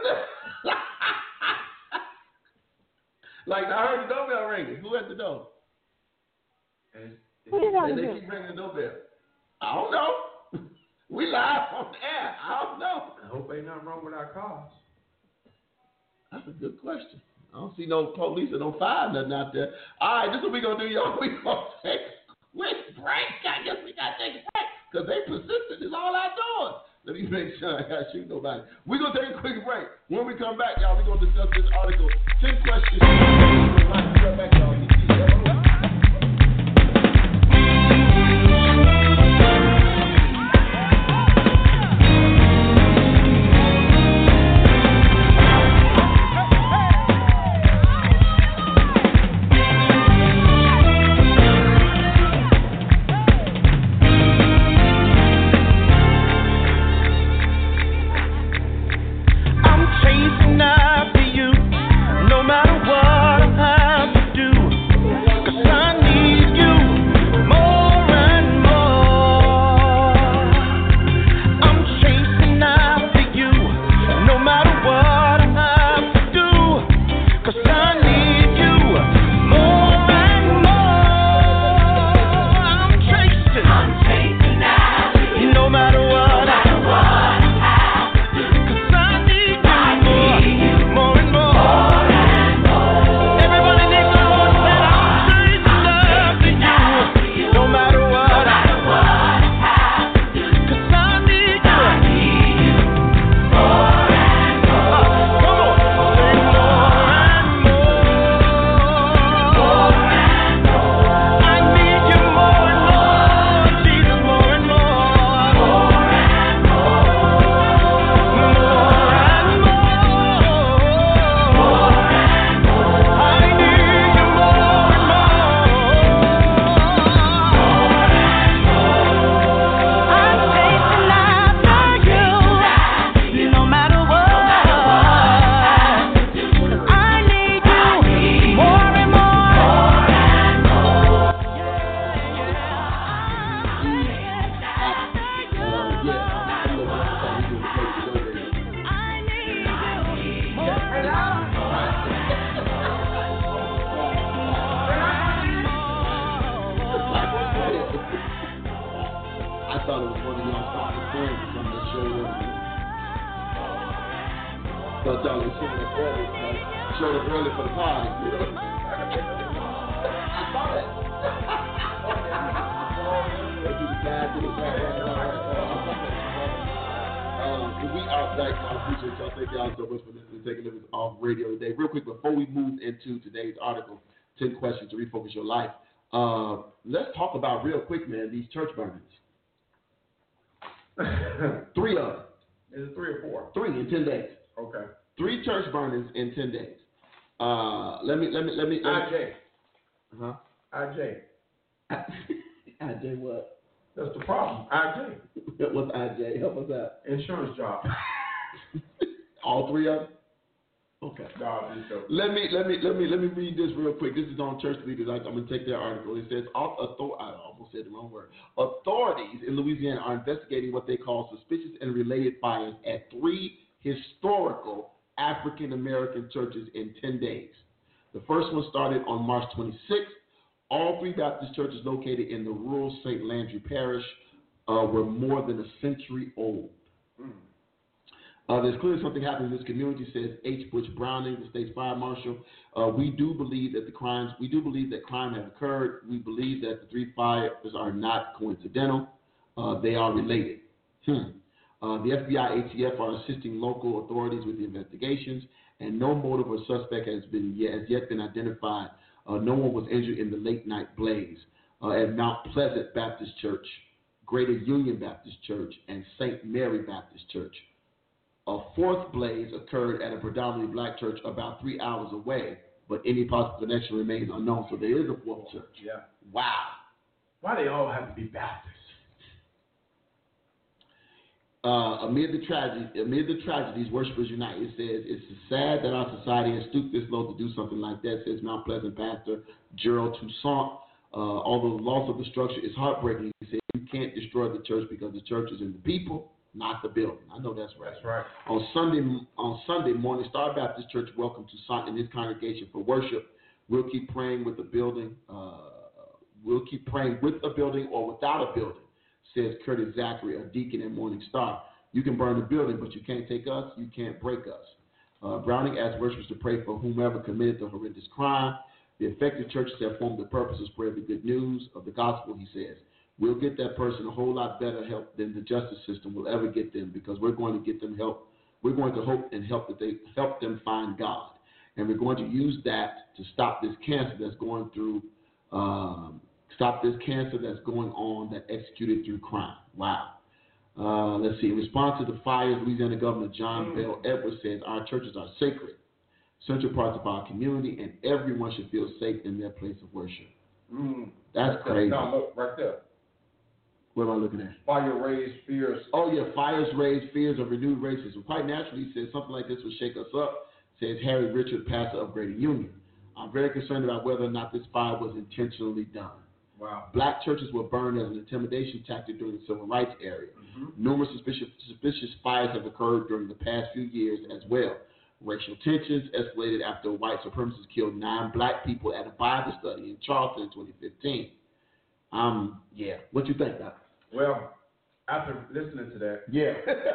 Like, I heard the doorbell ringing. Who at the door? And Who you They, talking they to? keep ringing the doorbell. I don't know. We live on the air. I don't know. I hope ain't nothing wrong with our cars. That's a good question. I don't see no police or no fire nothing out there. All right, this is what we going to do, y'all. We going to take a quick break. I guess we got to take a break because they persistent. It's all outdoors. Let me make sure I got to shoot nobody. We're going to take a quick break. When we come back, y'all, we're going to discuss this article. ten questions. We'll come back, y'all. But y'all was showing up early, uh, showed up early for the party. You know? I saw that. Do the side, do the side, um, we are back. I appreciate y'all. Thank y'all so much for listening, taking us off radio today. Real quick, before we move into today's article, ten questions to refocus your life. Uh, let's talk about real quick, man, these church burnings. Three of them. Is it three or four? Three in ten days. Okay. Three church burnings in ten days. Uh, let me, let me, let me. I J. Huh? I J. I J what? That's the problem. I J. What's I J? Help us out. Insurance job. All three of them? Okay. No, just so. Let me let me let me let me read this real quick. This is on Church Leaders. I, I'm gonna take their article. It says, author- I almost said the wrong word. Authorities in Louisiana are investigating what they call suspicious and related fires at three historical African American churches in ten days. The first one started on March twenty-sixth. All three Baptist churches located in the rural Saint Landry Parish uh, were more than a century old. Mm. Uh, there's clearly something happening in this community, says H. Butch Browning, the state's fire marshal. Uh, we do believe that the crimes, we do believe that crime has occurred. We believe that the three fires are not coincidental. Uh, they are related. Hmm. Uh, the F B I, A T F are assisting local authorities with the investigations, and no motive or suspect has been yet, has yet been identified. Uh, no one was injured in the late night blaze uh, at Mount Pleasant Baptist Church, Greater Union Baptist Church, and Saint Mary Baptist Church. A fourth blaze occurred at a predominantly black church about three hours away, but any possible connection remains unknown. So there is a fourth church. Yeah. Wow. Why they all have to be Baptists? Uh, amid the tragedy, amid the tragedies, worshipers unite. It says it's sad that our society has stooped this low to do something like that. Says Mount Pleasant pastor Gerald Toussaint. Uh, although the loss of the structure is heartbreaking, he said you can't destroy the church because the church is in the people, not the building. I know that's right. That's right. On Sunday, on Sunday morning, Star Baptist Church welcomed Toussaint and his congregation for worship. We'll keep praying with the building. Uh, we'll keep praying with a building or without a building, says Curtis Zachary, a deacon at Morning Star. You can burn the building, but you can't take us. You can't break us. Uh, Browning asked worshipers to pray for whomever committed the horrendous crime. The affected churches have formed the purpose to spread the good news of the gospel, he says. We'll get that person a whole lot better help than the justice system will ever get them, because we're going to get them help. We're going to hope and help that they help them find God. And we're going to use that to stop this cancer that's going through, um, stop this cancer that's going on that executed through crime. Wow. Uh, let's see. In response to the fires, Louisiana Governor John mm. Bell Edwards says our churches are sacred, central parts of our community, and everyone should feel safe in their place of worship. Mm. That's crazy. Now look right there. What am I looking at? Fire raised fears. Oh yeah, fires raised fears of renewed racism. Quite naturally, he says something like this will shake us up. Says Harry Richard, pastor of Greater Union. I'm very concerned about whether or not this fire was intentionally done. Wow. Black churches were burned as an intimidation tactic during the civil rights era. Mm-hmm. Numerous suspicious, suspicious fires have occurred during the past few years as well. Racial tensions escalated after white supremacists killed nine black people at a Bible study in Charleston in twenty fifteen. Um, yeah. What you think, Doc? Well, after listening to that, yeah,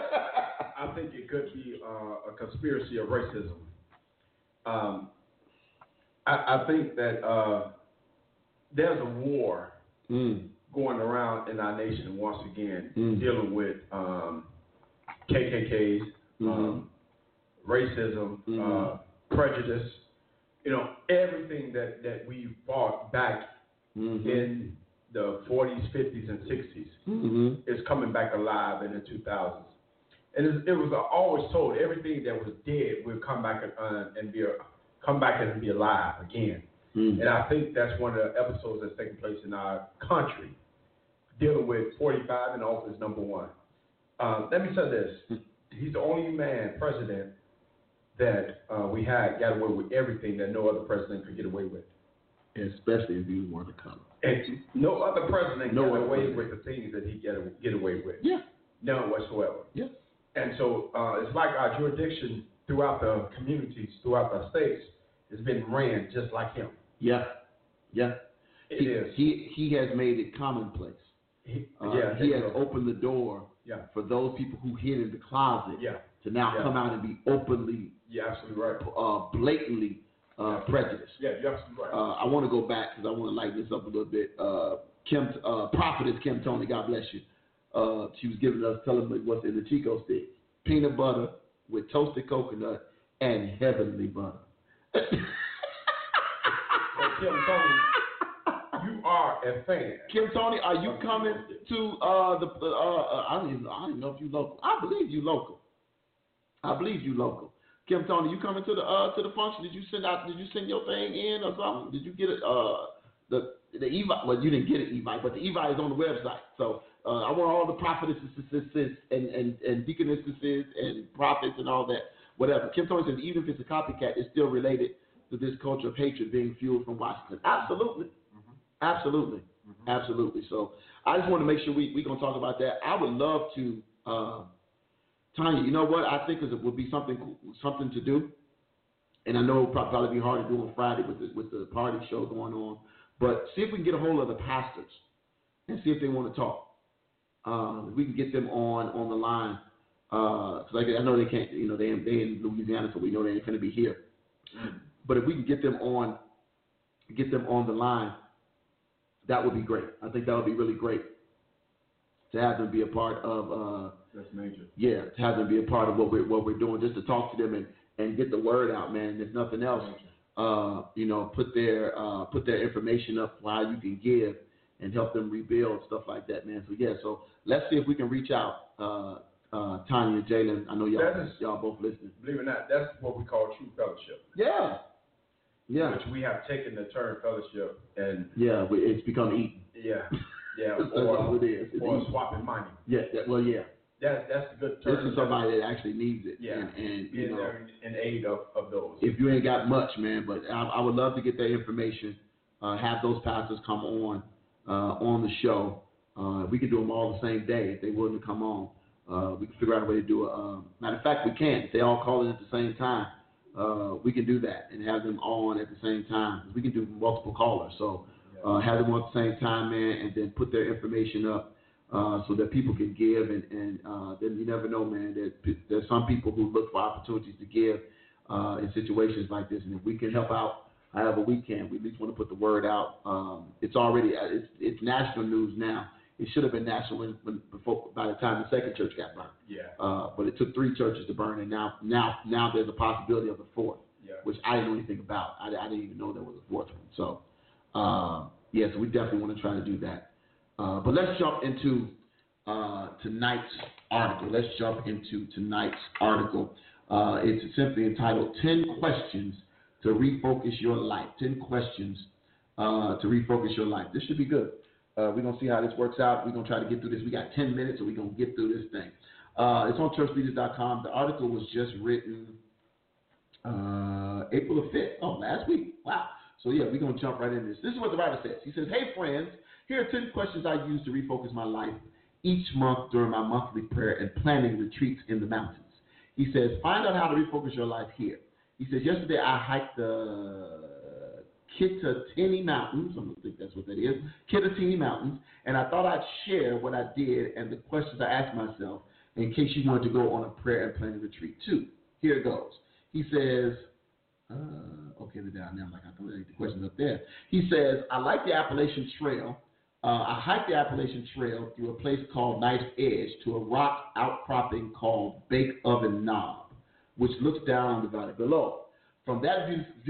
I think it could be uh, a conspiracy of racism. Um, I, I think that uh, there's a war mm. going around in our nation once again, mm. dealing with um, K K Ks, mm-hmm. um, racism, mm-hmm. uh, prejudice. You know, everything that, that we fought back mm-hmm. in the forties, fifties, and sixties mm-hmm. is coming back alive in the two thousands. And it, it was always told everything that was dead will come back and, uh, and be come back and be alive again. Mm-hmm. And I think that's one of the episodes that's taking place in our country, dealing with forty-five in office, number one. Um, let me say this: he's the only man president that uh, we had got away with everything that no other president could get away with. Especially if you want to come. And no other president no got away president. with the things that he get get away with. Yeah. None whatsoever. Yeah. And so uh, it's like our jurisdiction throughout the communities, throughout the states, has been ran just like him. Yeah. Yeah. It he, is. He he has made it commonplace. He, uh, yeah. He has opened the door yeah. for those people who hid in the closet yeah. to now yeah. come out and be openly, yeah, absolutely right. uh, blatantly uh, prejudiced. Yeah, you're absolutely right. Uh, I want to go back because I want to lighten this up a little bit. Uh, Kim, uh, prophetess Kim Tony, God bless you. Uh, she was giving us, telling me what's in the Chico stick: peanut butter with toasted coconut and heavenly butter. So Kim Tony, you are a fan. Kim Tony, are you coming to uh, the? Uh, uh, I don't even. I don't even know if you local. I believe you local. I believe you local. Kim Tony, you coming to the uh, to the function? Did you send out? Did you send your thing in or something? Did you get it? Uh, the the Evite. Well, you didn't get it, Evite, but the Evite is on the website. So uh, I want all the prophetesses and and and deaconesses and prophets and all that. Whatever. Kim Tony says even if it's a copycat, it's still related to this culture of hatred being fueled from Washington. Absolutely. Mm-hmm. Absolutely. Mm-hmm. Absolutely. So I just want to make sure we we gonna talk about that. I would love to. Uh, Tanya, you know what? I think it would be something something to do, and I know it'll probably be hard to do on Friday with the, with the party show going on. But see if we can get a hold of the pastors and see if they want to talk. Uh, if we can get them on on the line, because uh, I know they can't. You know, they they in Louisiana, so we know they ain't going to be here. But if we can get them on, get them on the line, that would be great. I think that would be really great to have them be a part of. Uh, That's major. Yeah, to have them be a part of what we're what we're doing, just to talk to them and, and get the word out, man. If nothing else, uh, you know, put their uh, put their information up for how you can give and help them rebuild, stuff like that, man. So yeah, so let's see if we can reach out, uh, uh, Tanya, Jalen. I know y'all is, y'all both listening. Believe it or not, that's what we call true fellowship. Yeah, yeah. Which we have taken the term fellowship and yeah, it's become eating. Yeah, yeah. That's or, all it is. It's or eating. Swapping money. Yeah, that, well, yeah. That's that's a good This term. is somebody that actually needs it. Yeah. And, and you Being know, there in aid of, of those. if you ain't got much, man, but I, I would love to get that information. Uh, have those pastors come on uh, on the show. Uh, we can do them all the same day if they willing to come on. Uh, we can figure out a way to do it. Uh, matter of fact, we can. If they all call in at the same time, uh, we can do that and have them on at the same time. We can do multiple callers. So uh, have them on at the same time, man, and then put their information up uh, so that people can give. And, and uh, then you never know, man. There, there's some people who look for opportunities to give uh, in situations like this. And if we can help out however we can, we at least want to put the word out. Um, it's already it's, it's national news now. It should have been national when, when, before, by the time the second church got burned. Yeah. Uh, but it took three churches to burn, and now now now there's a possibility of a fourth, Yeah. which I didn't know anything about. I, I didn't even know there was a fourth one. So, uh, yeah, so we definitely want to try to do that. Uh, but let's jump into uh, tonight's article. Let's jump into tonight's article. Uh, it's simply entitled ten Questions to Refocus Your Life. ten Questions uh, to Refocus Your Life. This should be good. Uh, we're going to see how this works out. We're going to try to get through this. We got ten minutes, so we're going to get through this thing. Uh, it's on church leaders dot com. The article was just written uh, April the fifth. Oh, last week. Wow. So, yeah, we're going to jump right into this. This is what the writer says. He says, hey, friends, here are ten questions I use to refocus my life each month during my monthly prayer and planning retreats in the mountains. He says, find out how to refocus your life here. He says, yesterday I hiked the Kittatinny Mountains, I don't think that's what that is, Kittatinny Mountains, and I thought I'd share what I did and the questions I asked myself in case you wanted to go on a prayer and planning retreat too. Here it goes. He says, uh, okay, they're down there. I'm like, I thought I had the questions up there. He says, I like the Appalachian Trail. Uh, I hiked the Appalachian Trail through a place called Knife's Edge to a rock outcropping called Bake Oven Knob, which looks down on the valley below. From that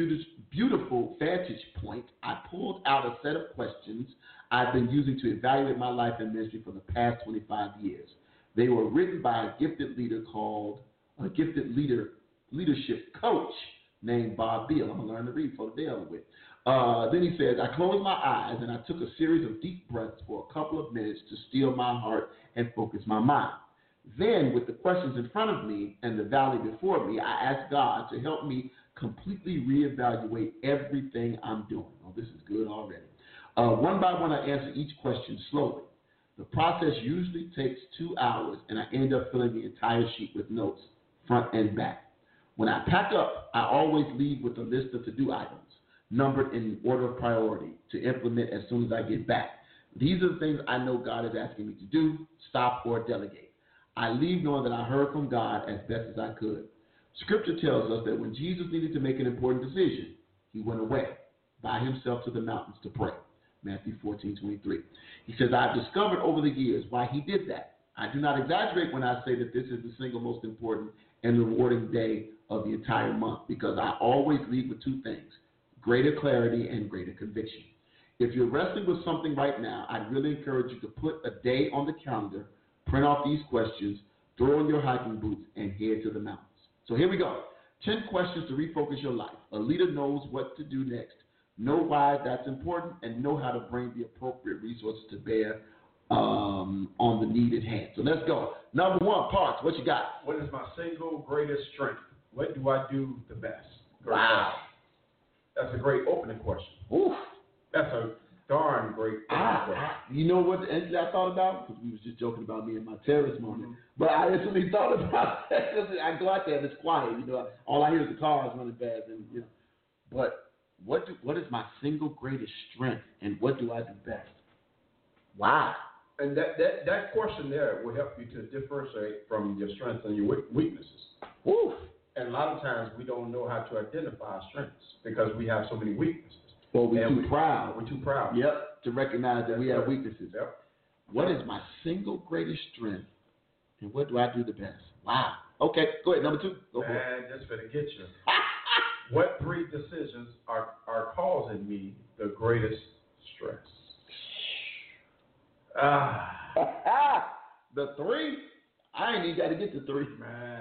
beautiful vantage point, I pulled out a set of questions I've been using to evaluate my life and ministry for the past twenty-five years. They were written by a gifted leader called, a gifted leader leadership coach named Bob Beal. I'm going to learn to read for the day over with. Uh, then he says, I closed my eyes and I took a series of deep breaths for a couple of minutes to still my heart and focus my mind. Then, with the questions in front of me and the valley before me, I asked God to help me completely reevaluate everything I'm doing. Oh, this is good already. Uh, one by one, I answer each question slowly. The process usually takes two hours, and I end up filling the entire sheet with notes, front and back. When I pack up, I always leave with a list of to-do items, numbered in order of priority, to implement as soon as I get back. These are the things I know God is asking me to do, stop, or delegate. I leave knowing that I heard from God as best as I could. Scripture tells us that when Jesus needed to make an important decision, he went away by himself to the mountains to pray. Matthew fourteen twenty-three. He says, I've discovered over the years why he did that. I do not exaggerate when I say that this is the single most important and rewarding day of the entire month, because I always leave with two things, greater clarity and greater conviction. If you're wrestling with something right now, I'd really encourage you to put a day on the calendar, print off these questions, throw on your hiking boots, and head to the mountains. So here we go. ten questions to refocus your life. A leader knows what to do next, know why that's important, and know how to bring the appropriate resources to bear um, on the need at hand. So let's go. Number one, Parks, what you got? What is my single greatest strength? What do I do the best? Great Wow. question. That's a great opening question. Oof. That's a darn great opening Ah, question. you know what instantly I thought about? Because we was just joking about me and my terrorist moment. Mm-hmm. But I instantly thought about that because I go out there and it's quiet. You know, all I hear is the cars running fast. And, you know. But what do, what is my single greatest strength, and what do I do best? Wow. And that, that, that question there will help you to differentiate from your strengths and your weaknesses. Oof. And a lot of times we don't know how to identify our strengths because we have so many weaknesses. Well, we're And too we- proud. We're too proud. Yep, to recognize that we have That's right. weaknesses. Yep. What is my single greatest strength, and what do I do the best? Wow. Okay, go ahead. Number two. Go for it. Man, that's for to get you. What three decisions are, are causing me the greatest stress? Ah, The three? I ain't even got to get to three. man.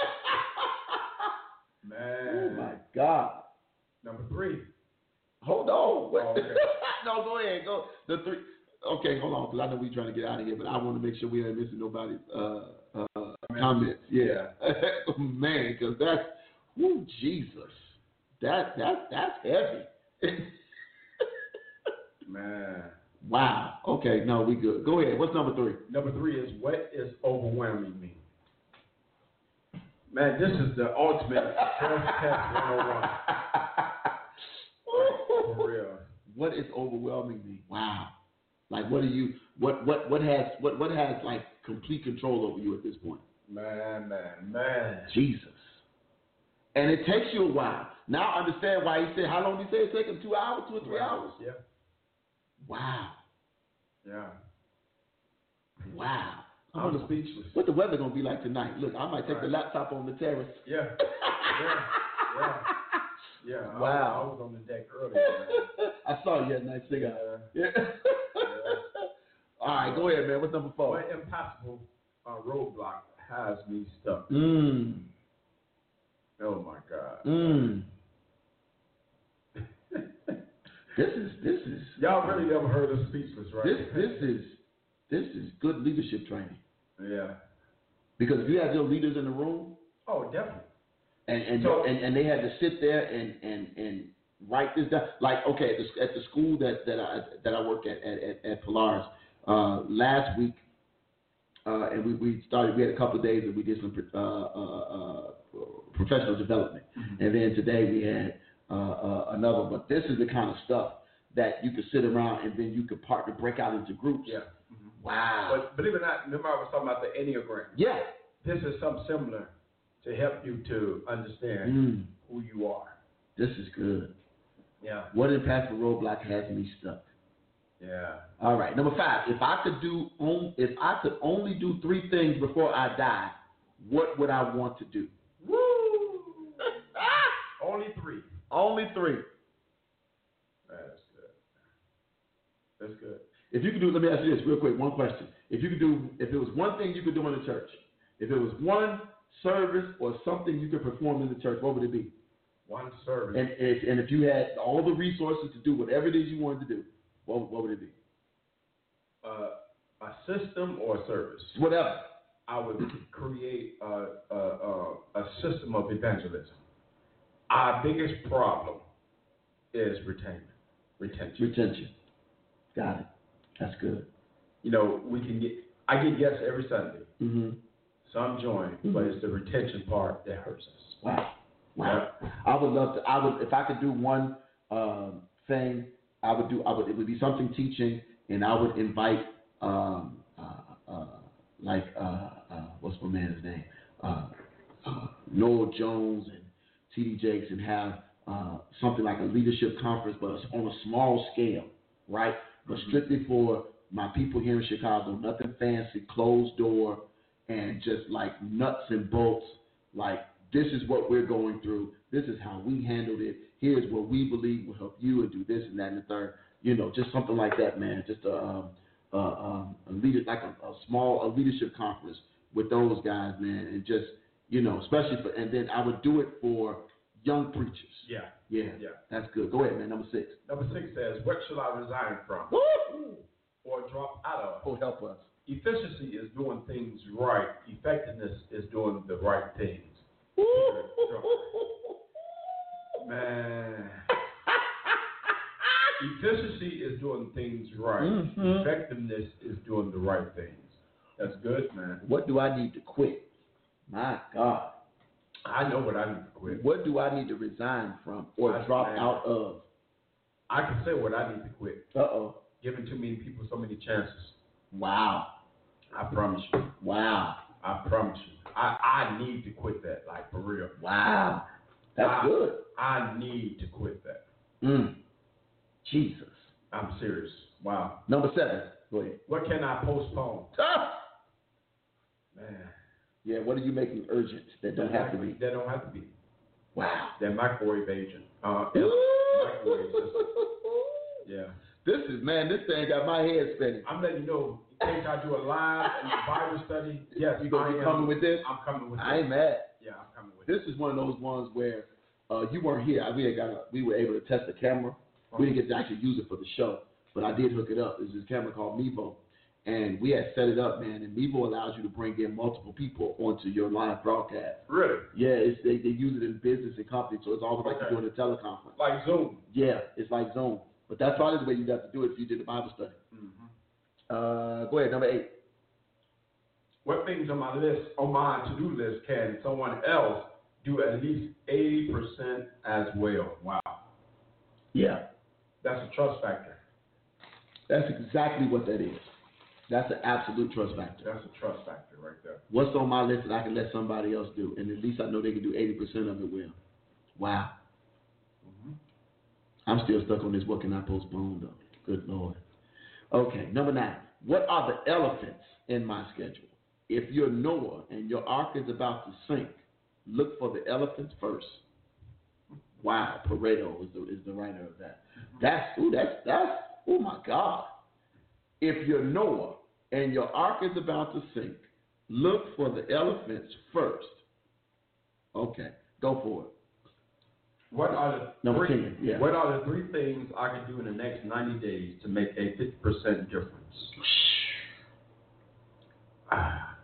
Oh, Man. my God. Number three. Hold on. Wait. Oh, okay. No, go ahead. Go. The three. okay, hold on, because I know we're trying to get out of here, but I want to make sure we ain't missing nobody's uh, uh, comments. Yeah, man, because that's, whoo, Jesus, that that that's heavy. Man. Wow. Okay, no, we good. Go ahead. What's number three? Number three is, what is overwhelming me? Man, this is the ultimate stress test one oh one. For real. What is overwhelming me? Wow. Like, what do you? What what what has what what has like complete control over you at this point? Man, man, man. Jesus. And it takes you a while. Now I understand why he said. How long did he say it take him? Two hours, two or three hours? Yeah. Wow. Yeah. Wow. I'm speechless. What the weather gonna be like tonight? Look, I might take right. the laptop on the terrace. Yeah. Yeah. Yeah. Yeah. Wow. I was, I was on the deck earlier. I saw you had a nice cigar. Yeah. yeah. yeah. All right, go ahead, man. What's number four? What impassable uh, roadblock has me stuck? Mmm. Oh my God. Mmm. This is this is y'all really never heard of Speechless, right? This this is this is good leadership training. Yeah. Because if you have your leaders in the room, oh definitely, and and so, and, and they had to sit there and, and, and write this down. Like okay, at the, at the school that, that I that I work at at, at, at Polaris uh, last week, uh, and we, we started. We had a couple of days that we did some uh, uh, uh, professional development, mm-hmm. and then today we had. Uh, uh, another, but this is the kind of stuff that you could sit around and then you could partner, break out into groups. Yeah. Mm-hmm. Wow. But believe it or not, remember I was talking about the Enneagram. Yeah. This is something similar to help you to understand mm. who you are. This is good. Yeah. What impactful roadblock has me stuck? Yeah. All right. Number five. If I could do, on, if I could only do three things before I die, what would I want to do? Woo! Only three. Only three. That's good. That's good. If you could do, let me ask you this real quick. One question. If you could do, if it was one thing you could do in the church, if it was one service or something you could perform in the church, what would it be? One service. And if, and if you had all the resources to do whatever it is you wanted to do, what, what would it be? Uh, a system or a service? Whatever. I would create a, a, a, a system of evangelism. Our biggest problem is retention. Retention. Retention. Got it. That's good. You know, we can get. I get guests every Sunday. Mm-hmm. Some join, mm-hmm. but it's the retention part that hurts us. Wow. Wow. Yeah. I would love to. I would, if I could do one um, thing, I would do. I would. It would be something teaching, and I would invite, um, uh, uh, like, uh, uh, what's my man's name, uh, uh, Noel Jones and T D Jakes, and have uh, something like a leadership conference, but on a small scale, right? But strictly for my people here in Chicago, nothing fancy, closed door, and just like nuts and bolts. Like, this is what we're going through. This is how we handled it. Here's what we believe will help you, and do this and that and the third. You know, just something like that, man. Just a, um, uh, um, a leader, like a, a small a leadership conference with those guys, man, and just. You know, especially for, and then I would do it for young preachers. Yeah. Yeah. Yeah. That's good. Go ahead, man. Number six. Number six says, what shall I resign from? Woo! Or drop out of? Oh, help us. Efficiency is doing things right. Effectiveness is doing the right things. Man. Efficiency is doing things right. Mm-hmm. Effectiveness is doing the right things. That's good, man. What do I need to quit? My God. I know what I need to quit. What do I need to resign from or I drop out of? I can say what I need to quit. Uh-oh. Giving too many people so many chances. Wow. I promise you. Wow. I promise you. I, I need to quit that, like, for real. Wow. That's I, good. I need to quit that. Mm. Jesus. I'm serious. Wow. Number seven. Go ahead. What can I postpone? Ah! Man. Yeah, what are you making urgent that don't have to be? That don't have to be. Wow. That microwave agent. Uh, microwave system. Yeah. This is, man, this thing got my head spinning. I'm letting you know, in case I do a live Bible study, yes, you gonna I be coming am, with this? I'm coming with I this. I ain't mad. Yeah, I'm coming with this. this. This is one of those ones where uh, you weren't here. We had got a, we were able to test the camera. Uh-huh. We didn't get to actually use it for the show. but I did hook it up. There's this camera called Mevo, and we had set it up, man. And Mevo allows you to bring in multiple people onto your live broadcast. Really? Yeah, it's, they they use it in business and companies, so it's almost like Okay. you're doing a teleconference. Like Zoom. Yeah, it's like Zoom, but that's probably the way you'd have to do it if you did a Bible study. Mm-hmm. Uh, go ahead, number eight. What things on my list, on my to-do list, can someone else do at least eighty percent as well? Wow. Yeah, That's a trust factor. that's exactly what that is. That's an absolute trust factor. That's a trust factor right there. What's on my list that I can let somebody else do, and at least I know they can do eighty percent of it well. Wow. Mm-hmm. I'm still stuck on this. What can I postpone, though? Good Lord. Okay, number nine. What are the elephants in my schedule? If you're Noah and your ark is about to sink, look for the elephants first. Wow, Pareto is the, is the writer of that. That's, ooh, that's, that's, oh my God. If you're Noah and your ark is about to sink, look for the elephants first. Okay, go for it. What are the Number three, ten, yeah. What are the three things I can do in the next ninety days to make a fifty percent difference? Ah.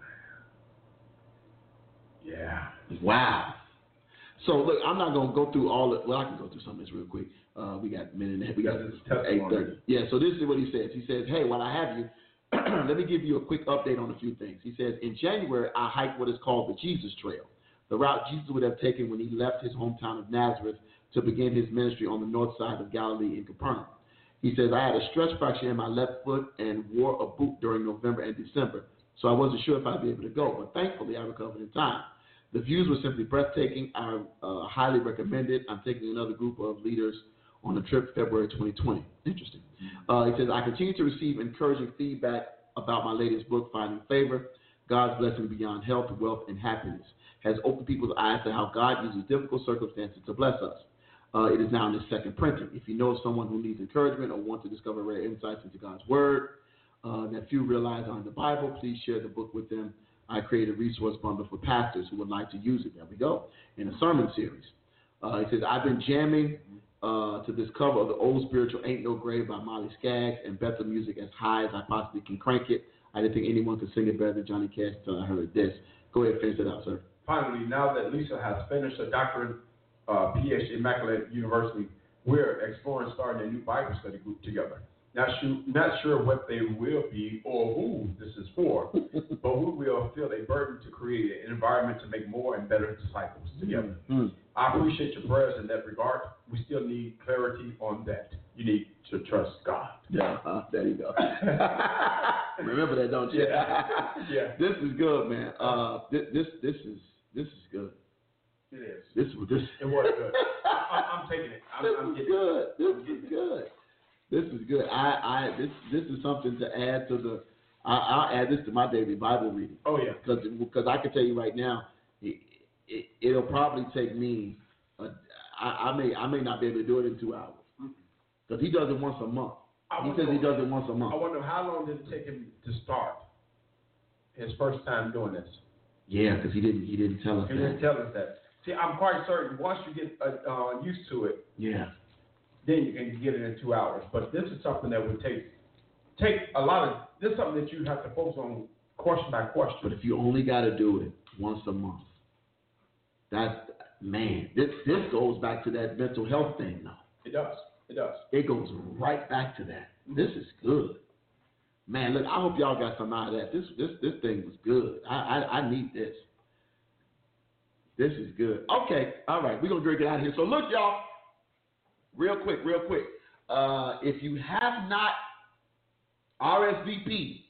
Yeah. Wow. So look, I'm not gonna go through all of. Well, I can go through some of this real quick. Uh, we got a minute and a half. We got This is testimony. eight thirty. Yeah. So this is what he says. He says, "Hey, while I have you, let me give you a quick update on a few things." He says, "In January, I hiked what is called the Jesus Trail, the route Jesus would have taken when he left his hometown of Nazareth to begin his ministry on the north side of Galilee in Capernaum." He says, "I had a stretch fracture in my left foot and wore a boot during November and December, so I wasn't sure if I'd be able to go, but thankfully I recovered in time. The views were simply breathtaking. I uh, highly recommend it. I'm taking another group of leaders on a trip February twenty twenty. Interesting. Uh, he says, I continue to receive encouraging feedback about my latest book, Finding Favor. God's Blessing Beyond Health, Wealth, and Happiness has opened people's eyes to how God uses difficult circumstances to bless us. Uh, it is now in its second printing. If you know of someone who needs encouragement or wants to discover rare insights into God's Word uh, that few realize are in the Bible, please share the book with them. I created a resource bundle for pastors who would like to use it." There we go. In a sermon series. Uh, he says, "I've been jamming uh, to this cover of the old spiritual Ain't No Grave by Molly Skaggs and Bethel music as high as I possibly can crank it. I didn't think anyone could sing it better than Johnny Cash until I heard this." Go ahead and finish it out, sir. Finally, now that Lisa has finished her doctorate, uh, P H D Immaculate University, we're exploring starting a new Bible study group together. Not sure, not sure what they will be or who this is for, but we will feel a burden to create an environment to make more and better disciples together. Mm-hmm. I appreciate your prayers in that regard. We still need clarity on that. You need to trust God. Yeah, uh, there you go. Remember that, don't you? Yeah. Yeah. This is good, man. Uh, this, this this is this is good. It is. This this. It was good. I, I'm taking it. I'm, This I'm is getting good. it. This I'm is getting it. good. This is good. I, I this this is something to add to the. I, I'll add this to my daily Bible reading. Oh yeah. Because because I can tell you right now, it, it, it'll probably take me. A, I, I may I may not be able to do it in two hours. Because he does it once a month. I He wonder- says he does it once a I month. wonder how long did it take him to start his first time doing this? Yeah, because he didn't he didn't tell us He that. didn't tell us that. See, I'm quite certain once you get uh, uh, used to it, Yeah. then you can get it in two hours. But this is something that would take take a lot of. This is something that you have to focus on question by question. But if you only got to do it once a month, that's man. This this goes back to that mental health thing now. It does. It does. It goes right back to that. This is good. Man, look, I hope y'all got some out of that. This this this thing was good. I I, I need this. This is good. Okay, all right, we're gonna drink it out of here. So look, y'all, real quick, real quick. Uh, if you have not R S V P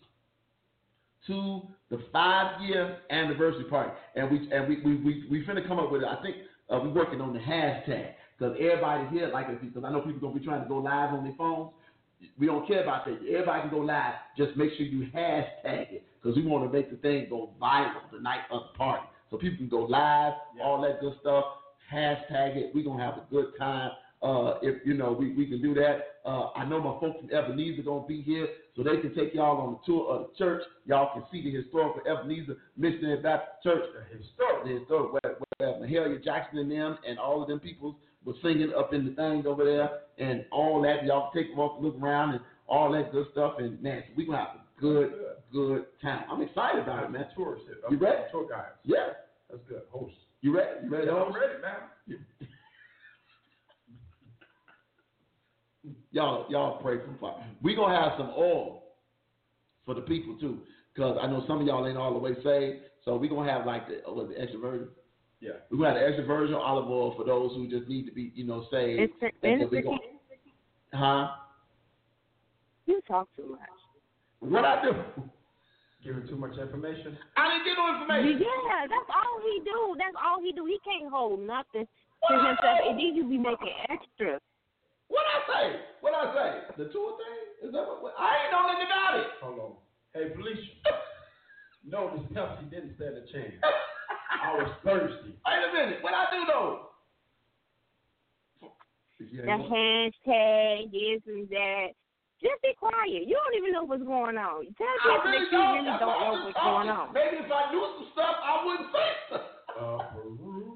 to the five-year anniversary party, and we and we we we, we finna come up with it. I think uh, we're working on the hashtag because everybody here like it because I know people gonna be trying to go live on their phones. We don't care about that. Everybody can go live. Just make sure you hashtag it because we want to make the thing go viral the night of the party. So people can go live, yeah. all that good stuff. Hashtag it. We're going to have a good time. Uh, if, you know, we, we can do that. Uh, I know my folks from Ebenezer going to be here, so they can take y'all on the tour of the church. Y'all can see the historical Ebenezer Missionary Baptist Church. The historic. The historic, where, where Mahalia Jackson and them and all of them people was singing up in the thing over there and all that. Y'all can take them off and look around and all that good stuff in Nancy. We're going to have a good, good time. I'm excited about it, man. Tourist. You ready? Tour guides. Yeah. That's good. Host. You ready? You ready? Yeah, I'm ready, man. Y'all, y'all pray for fire. We're going to have some oil for the people, too, because I know some of y'all ain't all the way saved, so we're going to have, like, the, what, the extra virgin? Yeah. We're going to have the extra virgin olive oil for those who just need to be, you know, saved. It's and then we gonna, huh? You talk too much. What I do? Giving too much information? I didn't get no information. Yeah, that's all he do. That's all he do. He can't hold nothing to himself, and then you be making extra. What I say? What I say? The tour thing? Is that what, what? I ain't know nothing about it. Hold on. Hey, Felicia. No, this Pepsi didn't stand a chance. I was thirsty. Wait a minute. What I do though? The hashtag, this and that. Just be quiet. You don't even know what's going on. Tell people really that you don't. really That's don't know what's what's going on. Maybe if I knew some stuff, I wouldn't say stuff. Uh, Peru.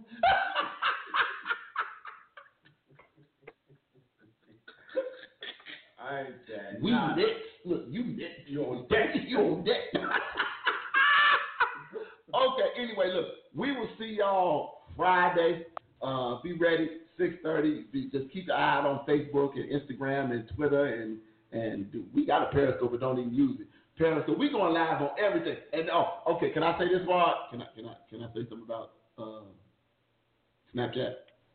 I ain't that. We nah. next. Look, you next. You on deck. You on deck. Okay, anyway, look, we will see y'all Friday. Uh, be ready, six thirty. Be, just keep your eye out on Facebook and Instagram and Twitter. And, and do, we got a Periscope, but don't even use it. Periscope, we going live on everything. And oh, okay, can I say this part? Can I, can I, can I say something about uh, Snapchat?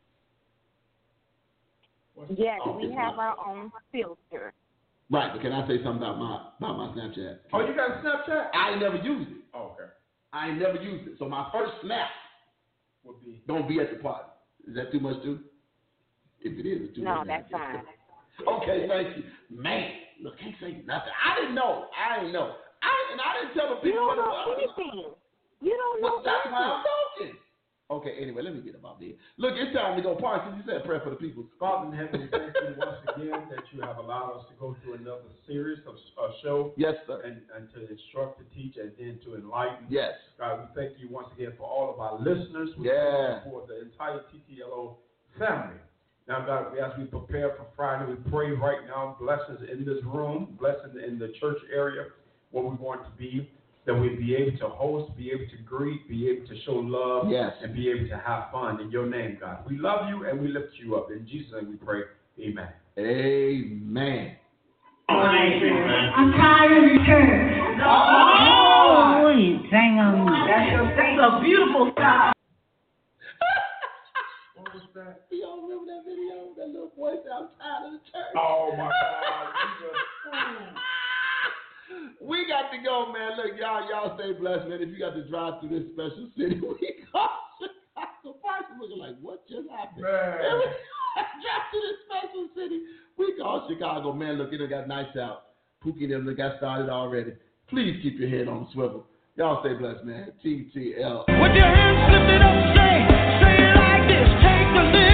Yes, Oh, we it's have not. our own filter. Right, but can I say something about my about my Snapchat? Oh, you got a Snapchat? I ain't never used it. Oh, okay. I ain't never used it. So my first snap Would be. don't be at the party. Is that too much too? If it is, it's too No, much. that's fine. Okay, thank you. Man, look, can't say nothing. I didn't know. I didn't know. I and I didn't tell the You people don't what it know was. anything. You don't know Well, that's why anything. I'm talking. Okay, anyway, let me get about there. Look, it's time to go. Parsons, you said a prayer for the people. Father in heaven, we thank you once again that you have allowed us to go through another series of a show. Yes, sir. And, and to instruct, to teach, and then to enlighten. Yes. God, we thank you once again for all of our listeners. We Yeah. thank you for the entire T T L O family. Now, God, as we prepare for Friday, we pray right now blessings in this room, blessings in the church area where we want to be, that we'd be able to host, be able to greet, be able to show love, Yes. and be able to have fun in your name, God. We love you and we lift you up. In Jesus' name we pray. Amen. Amen. I'm tired of return. Oh, hang on. That's a, that's a beautiful style. What was that? Y'all remember that video? That little boy said, I'm tired of the church. Oh, my God. We got to go, man. Look, y'all, y'all stay blessed, man. If you got to drive through this special city, we call Chicago. Parson looking like, what just happened? Man. Drive through this special city. We call Chicago, man. Look, it done got nice out. Pookie and them done got started already. Please keep your head on the swivel. Y'all stay blessed, man. T T L. With your hands lifted up, say, say it like this. Take the